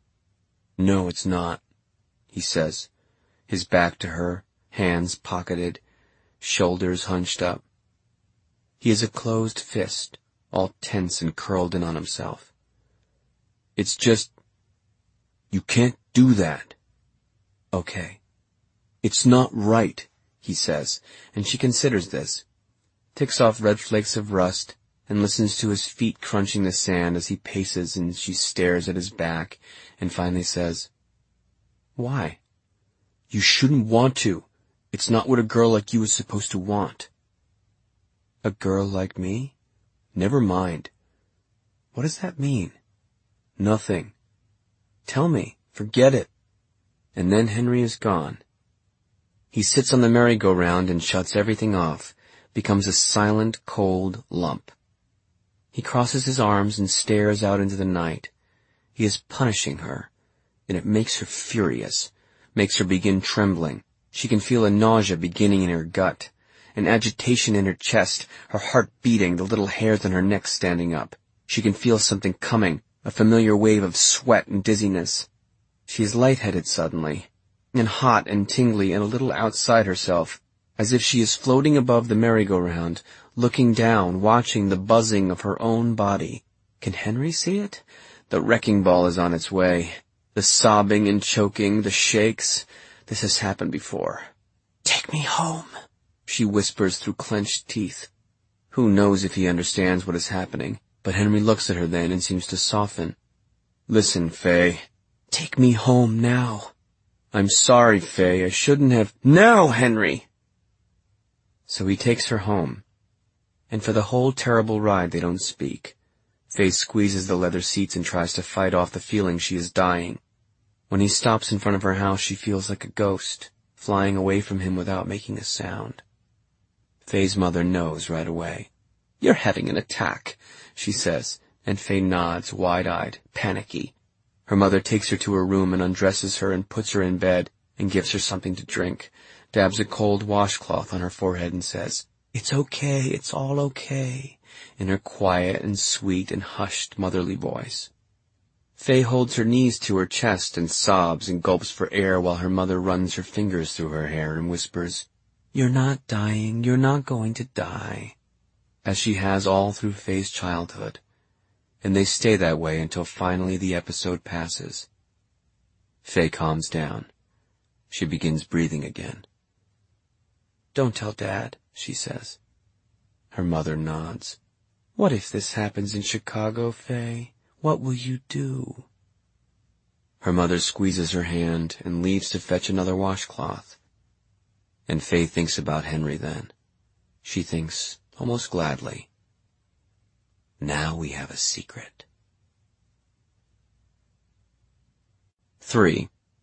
"No, it's not," he says, his back to her, hands pocketed, shoulders hunched up. He is a closed fist, all tense and curled in on himself. "It's just, you can't do that." "Okay." "It's not right," he says, and she considers this, ticks off red flakes of rust, and listens to his feet crunching the sand as he paces, and she stares at his back, and finally says, "Why?" "You shouldn't want to. It's not what a girl like you is supposed to want." "A girl like me? Never mind." "What does that mean?" "Nothing." "Tell me. Forget it." And then Henry is gone. He sits on the merry-go-round and shuts everything off, becomes a silent, cold lump. He crosses his arms and stares out into the night. He is punishing her, and it makes her furious, makes her begin trembling. She can feel a nausea beginning in her gut, an agitation in her chest, her heart beating, the little hairs on her neck standing up. She can feel something coming, a familiar wave of sweat and dizziness. She is lightheaded suddenly, and hot and tingly and a little outside herself, as if she is floating above the merry-go-round, looking down, watching the buzzing of her own body. Can Henry see it? The wrecking ball is on its way. The sobbing and choking, the shakes. This has happened before. "Take me home," she whispers through clenched teeth. Who knows if he understands what is happening, but Henry looks at her then and seems to soften. "Listen, Faye. Take me home now." "I'm sorry, Faye. I shouldn't have—" "Now, Henry!" So he takes her home, and for the whole terrible ride they don't speak. Faye squeezes the leather seats and tries to fight off the feeling she is dying. When he stops in front of her house, she feels like a ghost, flying away from him without making a sound. Faye's mother knows right away. "You're having an attack," she says, and Faye nods, wide-eyed, panicky. Her mother takes her to her room and undresses her and puts her in bed and gives her something to drink, dabs a cold washcloth on her forehead and says, "It's okay, it's all okay," in her quiet and sweet and hushed motherly voice. Faye holds her knees to her chest and sobs and gulps for air while her mother runs her fingers through her hair and whispers, "You're not dying, you're not going to die," as she has all through Faye's childhood, and they stay that way until finally the episode passes. Faye calms down. She begins breathing again. "Don't tell Dad," she says. Her mother nods. "What if this happens in Chicago, Faye? What will you do?" Her mother squeezes her hand and leaves to fetch another washcloth. And Faye thinks about Henry then. She thinks, almost gladly, now we have a secret. 3.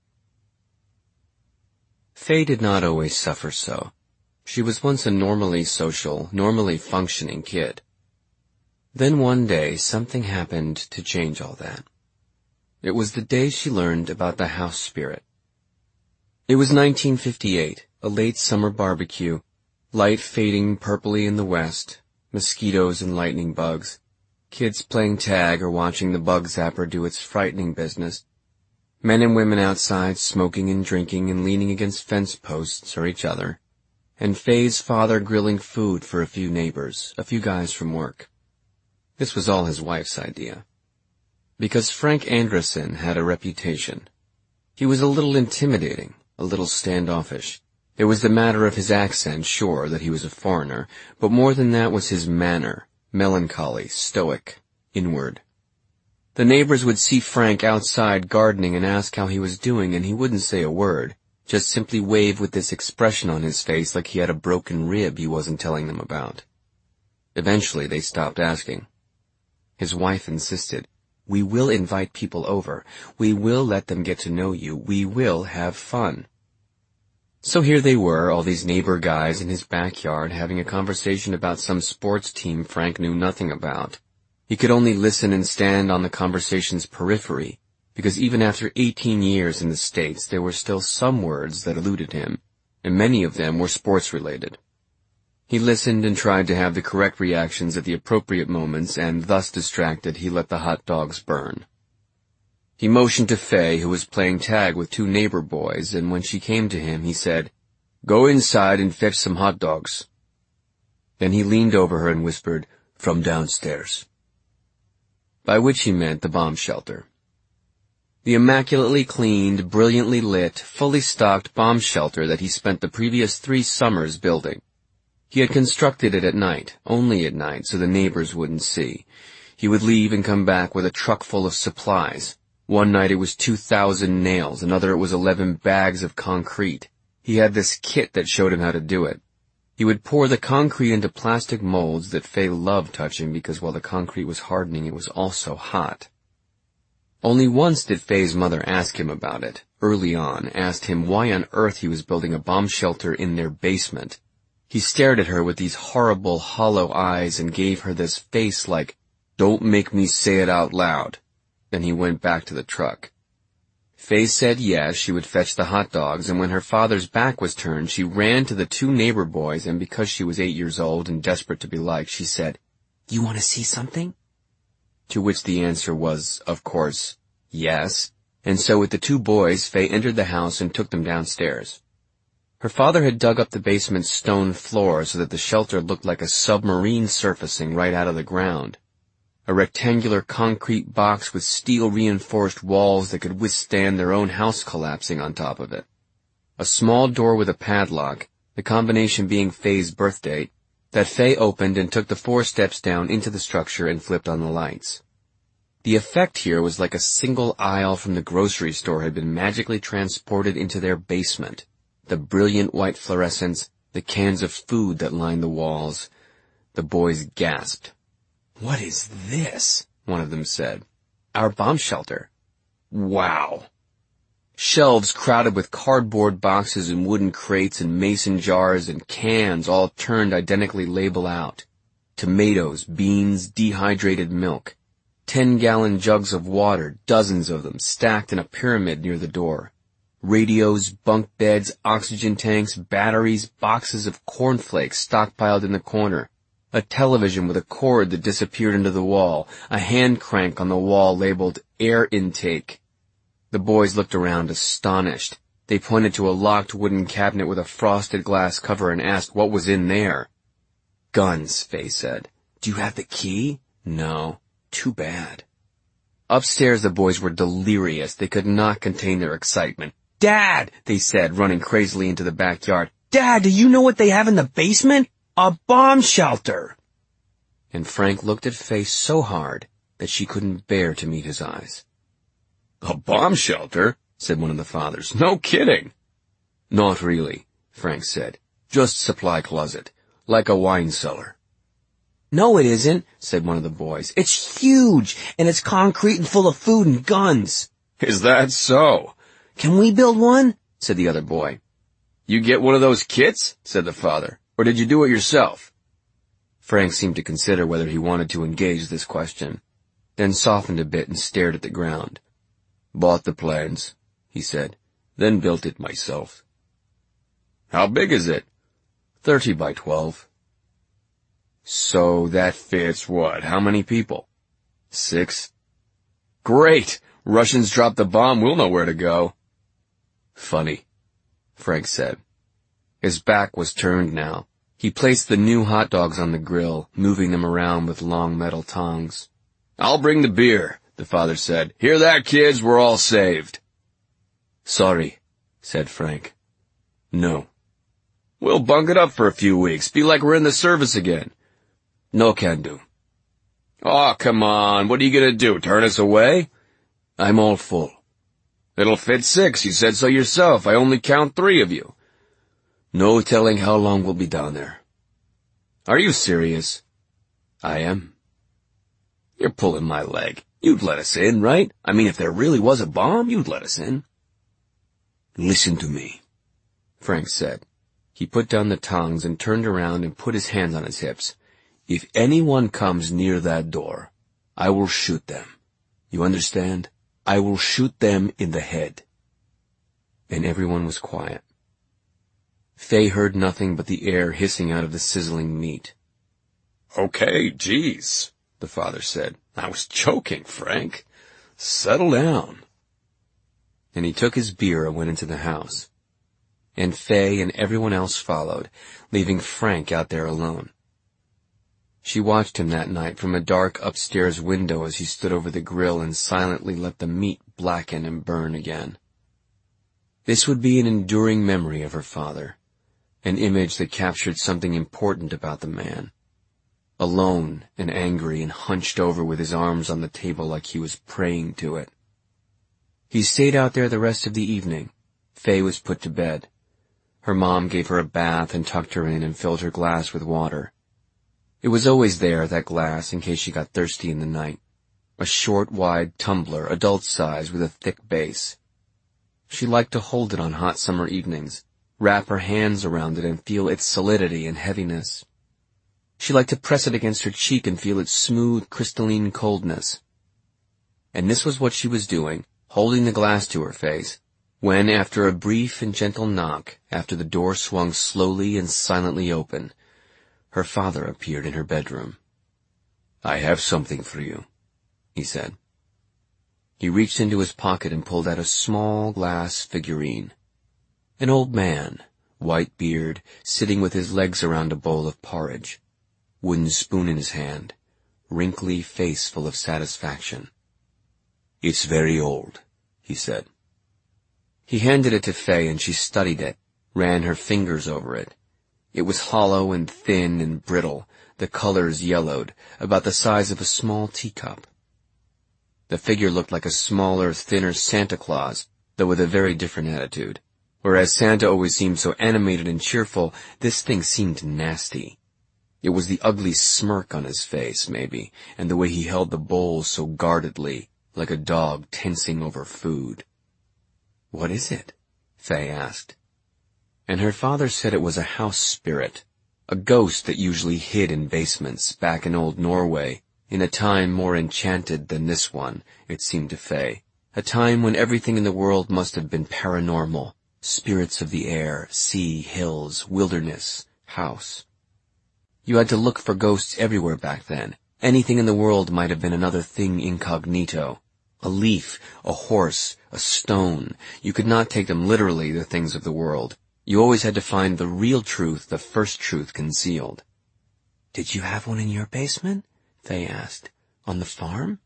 Faye did not always suffer so. She was once a normally social, normally functioning kid. Then one day something happened to change all that. It was the day she learned about the house spirit. It was 1958, a late summer barbecue, light fading purpley in the west, mosquitoes and lightning bugs, kids playing tag or watching the bug zapper do its frightening business, men and women outside smoking and drinking and leaning against fence posts or each other, and Faye's father grilling food for a few neighbors, a few guys from work. This was all his wife's idea. Because Frank Anderson had a reputation. He was a little intimidating, a little standoffish. It was the matter of his accent, sure, that he was a foreigner, but more than that was his manner, melancholy, stoic, inward. The neighbors would see Frank outside gardening and ask how he was doing, and he wouldn't say a word, just simply wave with this expression on his face like he had a broken rib he wasn't telling them about. Eventually they stopped asking. His wife insisted, "We will invite people over. We will let them get to know you. We will have fun." So here they were, all these neighbor guys in his backyard having a conversation about some sports team Frank knew nothing about. He could only listen and stand on the conversation's periphery, because even after 18 years in the States there were still some words that eluded him, and many of them were sports-related. He listened and tried to have the correct reactions at the appropriate moments, and thus distracted, he let the hot dogs burn. He motioned to Faye, who was playing tag with two neighbor boys, and when she came to him, he said, "Go inside and fetch some hot dogs." Then he leaned over her and whispered, "From downstairs." By which he meant the bomb shelter. The immaculately cleaned, brilliantly lit, fully stocked bomb shelter that he spent the previous 3 summers building. He had constructed it at night, only at night, so the neighbors wouldn't see. He would leave and come back with a truck full of supplies. One night it was 2,000 nails, another it was 11 bags of concrete. He had this kit that showed him how to do it. He would pour the concrete into plastic molds that Faye loved touching because while the concrete was hardening, it was also hot. Only once did Faye's mother ask him about it, early on, asked him why on earth he was building a bomb shelter in their basement. He stared at her with these horrible, hollow eyes and gave her this face like, "Don't make me say it out loud." Then he went back to the truck. Faye said yes, she would fetch the hot dogs, and when her father's back was turned, she ran to the 2 neighbor boys, and because she was 8 years old and desperate to be liked, she said, "You want to see something?" To which the answer was, of course, yes, and so with the 2 boys, Faye entered the house and took them downstairs. Her father had dug up the basement's stone floor so that the shelter looked like a submarine surfacing right out of the ground. A rectangular concrete box with steel-reinforced walls that could withstand their own house collapsing on top of it. A small door with a padlock, the combination being Faye's birth date, that Faye opened and took the 4 steps down into the structure and flipped on the lights. The effect here was like a single aisle from the grocery store had been magically transported into their basement. The brilliant white fluorescence, the cans of food that lined the walls. The boys gasped. "What is this?" one of them said. "Our bomb shelter." "Wow." Shelves crowded with cardboard boxes and wooden crates and mason jars and cans all turned identically label out. Tomatoes, beans, dehydrated milk. 10-gallon jugs of water, dozens of them, stacked in a pyramid near the door. Radios, bunk beds, oxygen tanks, batteries, boxes of cornflakes stockpiled in the corner. A television with a cord that disappeared into the wall, a hand crank on the wall labeled air intake. The boys looked around astonished. They pointed to a locked wooden cabinet with a frosted glass cover and asked what was in there. Guns, Faye said. Do you have the key? No. Too bad. Upstairs the boys were delirious. They could not contain their excitement. Dad, they said, running crazily into the backyard. Dad, do you know what they have in the basement? A bomb shelter! And Frank looked at Faye so hard that she couldn't bear to meet his eyes. A bomb shelter? Said one of the fathers. No kidding. Not really, Frank said. Just supply closet, like a wine cellar. No, it isn't, said one of the boys. It's huge, and it's concrete and full of food and guns. Is that so? Can we build one? Said the other boy. You get one of those kits? Said the father. Or did you do it yourself? Frank seemed to consider whether he wanted to engage this question, then softened a bit and stared at the ground. Bought the plans, he said, then built it myself. How big is it? 30 by 12. So that fits what? How many people? 6. Great! Russians drop the bomb, we'll know where to go. Funny, Frank said. His back was turned now. He placed the new hot dogs on the grill, moving them around with long metal tongs. I'll bring the beer, the father said. Hear that, kids? We're all saved. Sorry, said Frank. No. We'll bunk it up for a few weeks, be like we're in the service again. No can do. Oh, come on, what are you gonna do, turn us away? I'm all full. It'll fit 6, you said so yourself. I only count 3 of you. No telling how long we'll be down there. Are you serious? I am. You're pulling my leg. You'd let us in, right? I mean, if there really was a bomb, you'd let us in. Listen to me, Frank said. He put down the tongs and turned around and put his hands on his hips. If anyone comes near that door, I will shoot them. You understand? I will shoot them in the head. And everyone was quiet. Faye heard nothing but the air hissing out of the sizzling meat. Okay, geez, the father said. I was joking, Frank. Settle down. And he took his beer and went into the house. And Faye and everyone else followed, leaving Frank out there alone. She watched him that night from a dark upstairs window as he stood over the grill and silently let the meat blacken and burn again. This would be an enduring memory of her father, an image that captured something important about the man. Alone and angry and hunched over with his arms on the table like he was praying to it. He stayed out there the rest of the evening. Faye was put to bed. Her mom gave her a bath and tucked her in and filled her glass with water. It was always there, that glass, in case she got thirsty in the night. A short, wide tumbler, adult size, with a thick base. She liked to hold it on hot summer evenings, wrap her hands around it and feel its solidity and heaviness. She liked to press it against her cheek and feel its smooth, crystalline coldness. And this was what she was doing, holding the glass to her face, when, after a brief and gentle knock, after the door swung slowly and silently open, her father appeared in her bedroom. I have something for you, he said. He reached into his pocket and pulled out a small glass figurine. An old man, white beard, sitting with his legs around a bowl of porridge, wooden spoon in his hand, wrinkly face full of satisfaction. It's very old, he said. He handed it to Faye and she studied it, ran her fingers over it. It was hollow and thin and brittle, the colors yellowed, about the size of a small teacup. The figure looked like a smaller, thinner Santa Claus, though with a very different attitude. Whereas Santa always seemed so animated and cheerful, this thing seemed nasty. It was the ugly smirk on his face, maybe, and the way he held the bowl so guardedly, like a dog tensing over food. What is it? Faye asked. And her father said it was a house spirit, a ghost that usually hid in basements back in old Norway, in a time more enchanted than this one, it seemed to Faye, a time when everything in the world must have been paranormal, spirits of the air, sea, hills, wilderness, house. You had to look for ghosts everywhere back then. Anything in the world might have been another thing incognito. A leaf, a horse, a stone. You could not take them literally, the things of the world. You always had to find the real truth, the first truth concealed. "Did you have one in your basement?" Faye asked. "On the farm?"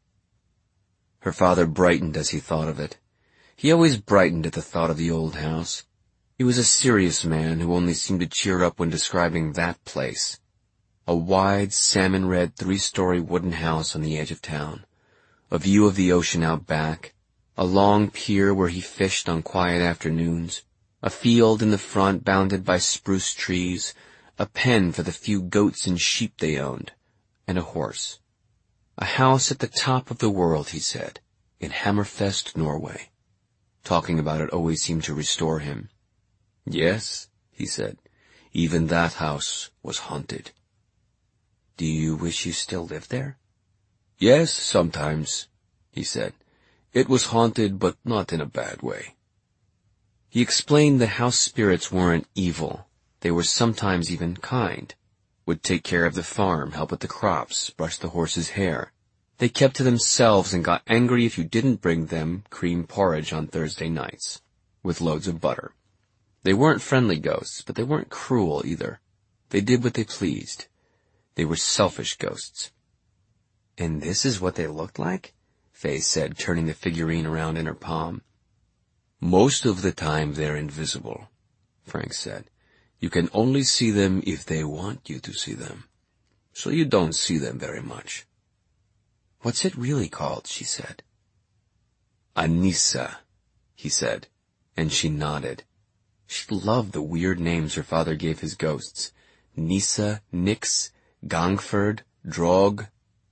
Her father brightened as he thought of it. He always brightened at the thought of the old house. He was a serious man who only seemed to cheer up when describing that place. A wide, salmon-red 3-story wooden house on the edge of town. A view of the ocean out back. A long pier where he fished on quiet afternoons. A field in the front bounded by spruce trees. A pen for the few goats and sheep they owned. And a horse. A house at the top of the world, he said, in Hammerfest, Norway. Talking about it always seemed to restore him. "Yes," he said, "even that house was haunted." "Do you wish you still lived there?" "Yes, sometimes," he said. "It was haunted, but not in a bad way." He explained that house spirits weren't evil. They were sometimes even kind. Would take care of the farm, help with the crops, brush the horse's hair. They kept to themselves and got angry if you didn't bring them cream porridge on Thursday nights, with loads of butter. They weren't friendly ghosts, but they weren't cruel either. They did what they pleased. They were selfish ghosts. "And this is what they looked like?" Faye said, turning the figurine around in her palm. "Most of the time they're invisible," Frank said. "You can only see them if they want you to see them. So you don't see them very much." "What's it really called?" she said. "A Nissa," he said, and she nodded. She loved the weird names her father gave his ghosts. Nissa, Nix, Gangford, Drog.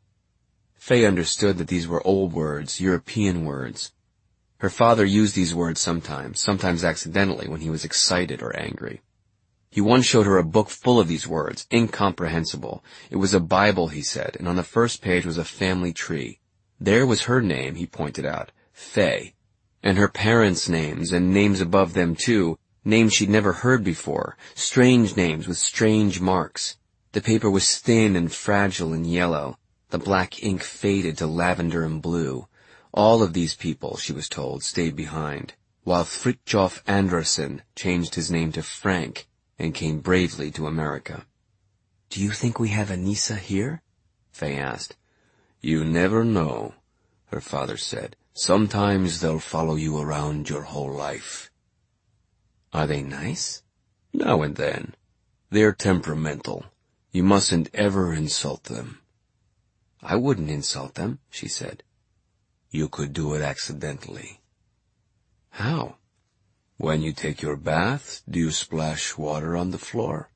Faye understood that these were old words, European words. Her father used these words sometimes accidentally when he was excited or angry. He once showed her a book full of these words, incomprehensible. It was a Bible, he said, and on the first page was a family tree. There was her name, he pointed out, Faye, and her parents' names, and names above them too, names she'd never heard before, strange names with strange marks. The paper was thin and fragile and yellow. The black ink faded to lavender and blue. All of these people, she was told, stayed behind, while Fridtjof Andersen changed his name to Frank and came bravely to America. "Do you think we have a Nissa here?" Faye asked. "You never know," her father said. "Sometimes they'll follow you around your whole life." "Are they nice?" "Now and then. They're temperamental. You mustn't ever insult them." "I wouldn't insult them," she said. "You could do it accidentally." "How?" "When you take your bath, do you splash water on the floor?"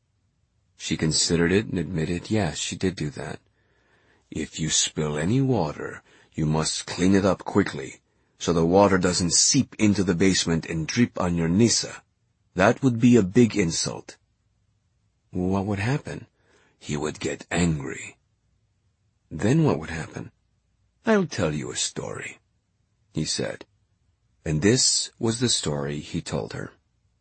She considered it and admitted, yes, she did do that. "If you spill any water, you must clean it up quickly, so the water doesn't seep into the basement and drip on your Nissa. That would be a big insult." "What would happen?" "He would get angry." "Then what would happen?" "I'll tell you a story," he said. And this was the story he told her.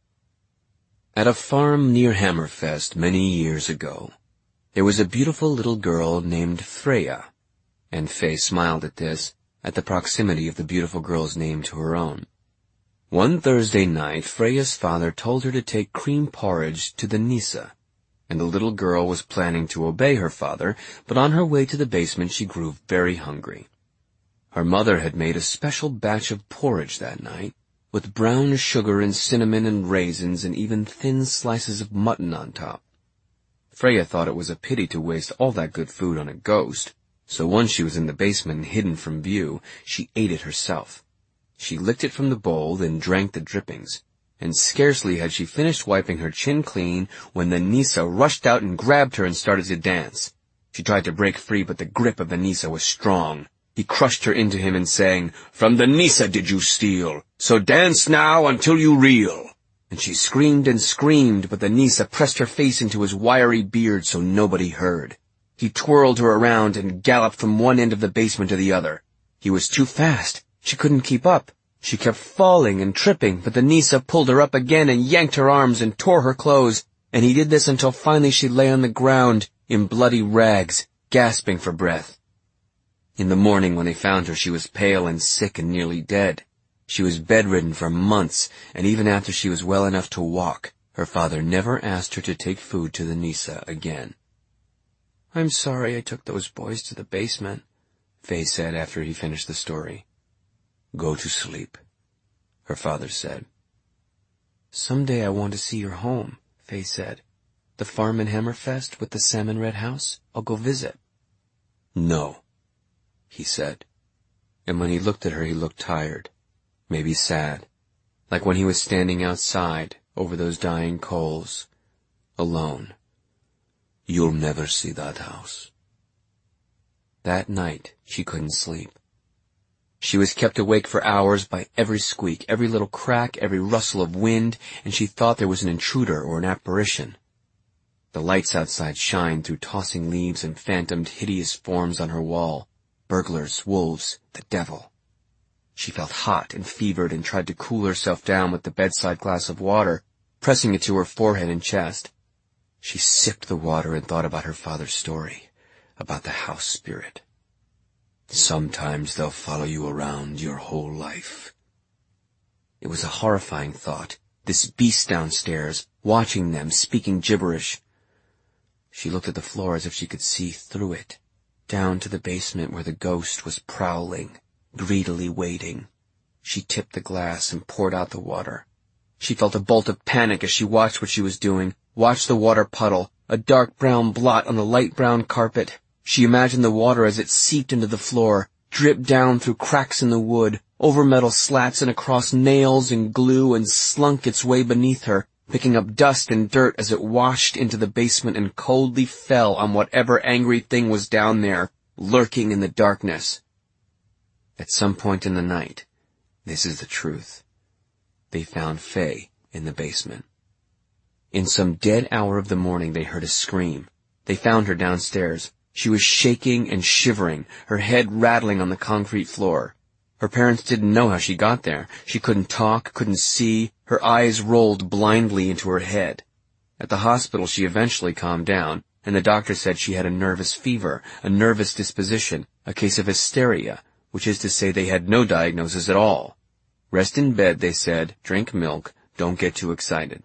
At a farm near Hammerfest many years ago, there was a beautiful little girl named Freya, and Faye smiled at this, at the proximity of the beautiful girl's name to her own. One Thursday night, Freya's father told her to take cream porridge to the Nissa, and the little girl was planning to obey her father, but on her way to the basement she grew very hungry. Her mother had made a special batch of porridge that night, with brown sugar and cinnamon and raisins and even thin slices of mutton on top. Freya thought it was a pity to waste all that good food on a ghost, so once she was in the basement and hidden from view, she ate it herself. She licked it from the bowl, then drank the drippings, and scarcely had she finished wiping her chin clean when the Nissa rushed out and grabbed her and started to dance. She tried to break free, but the grip of the Nissa was strong. He crushed her into him and sang, "From the Nissa did you steal, so dance now until you reel." And she screamed and screamed, but the Nissa pressed her face into his wiry beard so nobody heard. He twirled her around and galloped from one end of the basement to the other. He was too fast. She couldn't keep up. She kept falling and tripping, but the Nissa pulled her up again and yanked her arms and tore her clothes. and he did this until finally she lay on the ground in bloody rags, gasping for breath. In the morning when they found her, she was pale and sick and nearly dead. She was bedridden for months, and even after she was well enough to walk, her father never asked her to take food to the Nisa again. "I'm sorry I took those boys to the basement," Faye said after he finished the story. "Go to sleep," her father said. "Someday I want to see your home," Faye said. "The farm in Hammerfest with the salmon red house. I'll go visit." "No," he said. And when he looked at her, he looked tired, maybe sad, like when he was standing outside over those dying coals, alone. "You'll never see that house." That night, she couldn't sleep. She was kept awake for hours by every squeak, every little crack, every rustle of wind, and she thought there was an intruder or an apparition. The lights outside shined through tossing leaves and phantomed hideous forms on her wall. Burglars, wolves, the devil. She felt hot and fevered and tried to cool herself down with the bedside glass of water, pressing it to her forehead and chest. She sipped the water and thought about her father's story, about the house spirit. "Sometimes they'll follow you around your whole life." It was a horrifying thought, this beast downstairs, watching them, speaking gibberish. She looked at the floor as if she could see through it, down to the basement where the ghost was prowling, greedily waiting. She tipped the glass and poured out the water. She felt a bolt of panic as she watched what she was doing, watched the water puddle, a dark brown blot on the light brown carpet. She imagined the water as it seeped into the floor, dripped down through cracks in the wood, over metal slats and across nails and glue, and slunk its way beneath her, picking up dust and dirt as it washed into the basement and coldly fell on whatever angry thing was down there, lurking in the darkness. At some point in the night, this is the truth, they found Faye in the basement. In some dead hour of the morning they heard a scream. They found her downstairs. She was shaking and shivering, her head rattling on the concrete floor. Her parents didn't know how she got there. She couldn't talk, couldn't see. Her eyes rolled blindly into her head. At the hospital she eventually calmed down, and the doctor said she had a nervous fever, a nervous disposition, a case of hysteria, which is to say they had no diagnosis at all. Rest in bed, they said, drink milk, don't get too excited.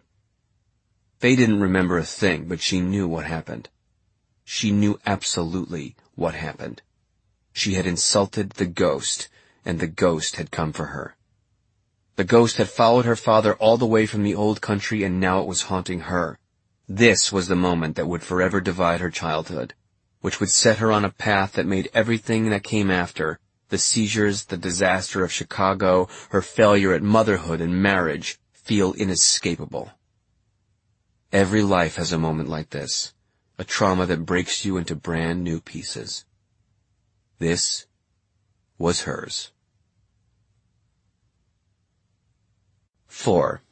Faye didn't remember a thing, but she knew what happened. She knew absolutely what happened. She had insulted the ghost, and the ghost had come for her. The ghost had followed her father all the way from the old country, and now it was haunting her. This was the moment that would forever divide her childhood, which would set her on a path that made everything that came after, the seizures, the disaster of Chicago, her failure at motherhood and marriage, feel inescapable. Every life has a moment like this, a trauma that breaks you into brand new pieces. This was hers. 4.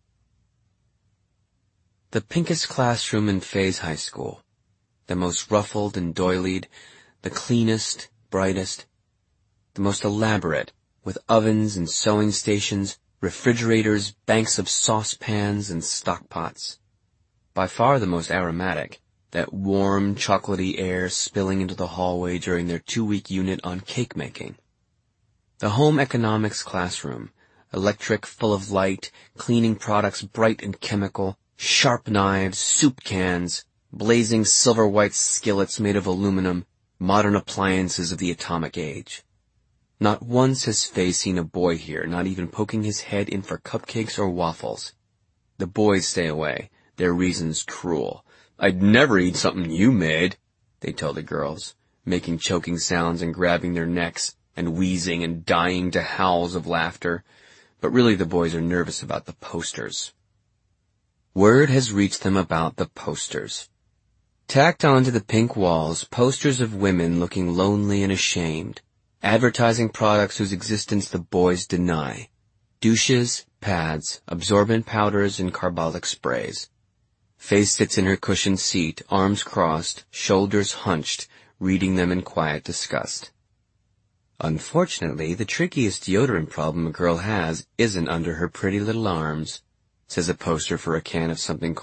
The pinkest classroom in Faye's high school, the most ruffled and doilied, the cleanest, brightest, the most elaborate, with ovens and sewing stations, refrigerators, banks of saucepans and stockpots. By far the most aromatic, that warm, chocolatey air spilling into the hallway during their 2-week unit on cake making. The home economics classroom, electric, full of light, cleaning products bright and chemical, sharp knives, soup cans, blazing silver-white skillets made of aluminum, modern appliances of the atomic age. Not once has Faye seen a boy here, not even poking his head in for cupcakes or waffles. The boys stay away, their reasons cruel. "I'd never eat something you made," they tell the girls, making choking sounds and grabbing their necks, and wheezing and dying to howls of laughter. But really the boys are nervous about the posters. Word has reached them about the posters. Tacked onto the pink walls, posters of women looking lonely and ashamed, advertising products whose existence the boys deny. Douches, pads, absorbent powders, and carbolic sprays. Faye sits in her cushioned seat, arms crossed, shoulders hunched, reading them in quiet disgust. "Unfortunately, the trickiest deodorant problem a girl has isn't under her pretty little arms," says a poster for a can of something called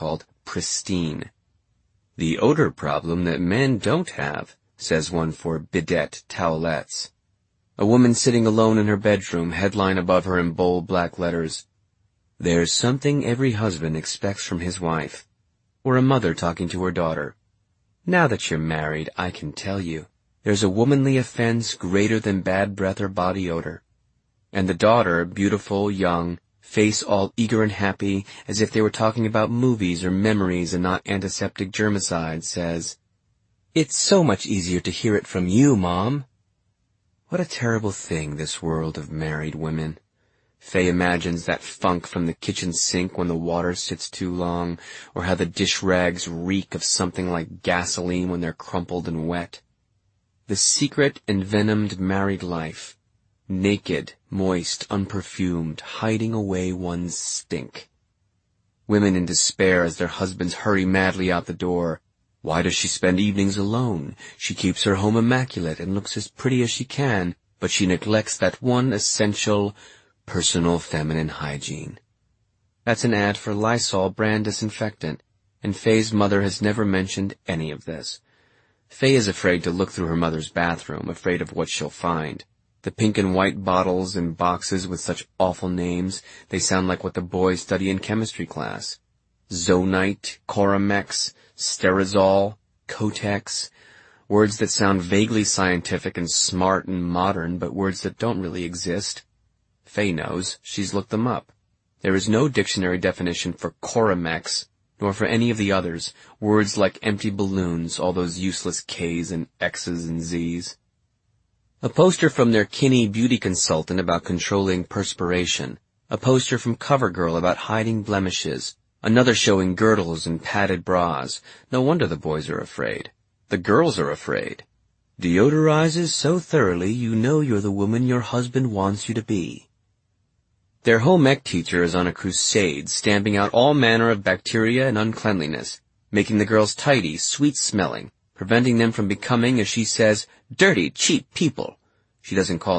pristine. The odor problem that men don't have, says one for bidet towelettes. A woman sitting alone in her bedroom, headline above her in bold black letters. There's something every husband expects from his wife. Or a mother talking to her daughter. Now that you're married, I can tell you, there's a womanly offense greater than bad breath or body odor. And the daughter, beautiful, young, face all eager and happy, as if they were talking about movies or memories and not antiseptic germicide, says, "It's so much easier to hear it from you, Mom." What a terrible thing, this world of married women. Faye imagines that funk from the kitchen sink when the water sits too long, or how the dish rags reek of something like gasoline when they're crumpled and wet. The secret, envenomed married life. Naked, moist, unperfumed, hiding away one's stink. Women in despair as their husbands hurry madly out the door. Why does she spend evenings alone? She keeps her home immaculate and looks as pretty as she can, but she neglects that one essential, personal feminine hygiene. That's an ad for Lysol brand disinfectant, and Faye's mother has never mentioned any of this. Faye is afraid to look through her mother's bathroom, afraid of what she'll find. The pink and white bottles and boxes with such awful names, they sound like what the boys study in chemistry class. Zonite, Coromex, Sterizol, Kotex, words that sound vaguely scientific and smart and modern, but words that don't really exist. Faye knows. She's looked them up. There is no dictionary definition for Coromex, nor for any of the others, words like empty balloons, all those useless K's and X's and Z's. A poster from their Kinney beauty consultant about controlling perspiration. A poster from CoverGirl about hiding blemishes. Another showing girdles and padded bras. No wonder the boys are afraid. The girls are afraid. Deodorizes so thoroughly you know you're the woman your husband wants you to be. Their home ec teacher is on a crusade, stamping out all manner of bacteria and uncleanliness, making the girls tidy, sweet-smelling, preventing them from becoming, as she says, dirty, cheap people. She doesn't call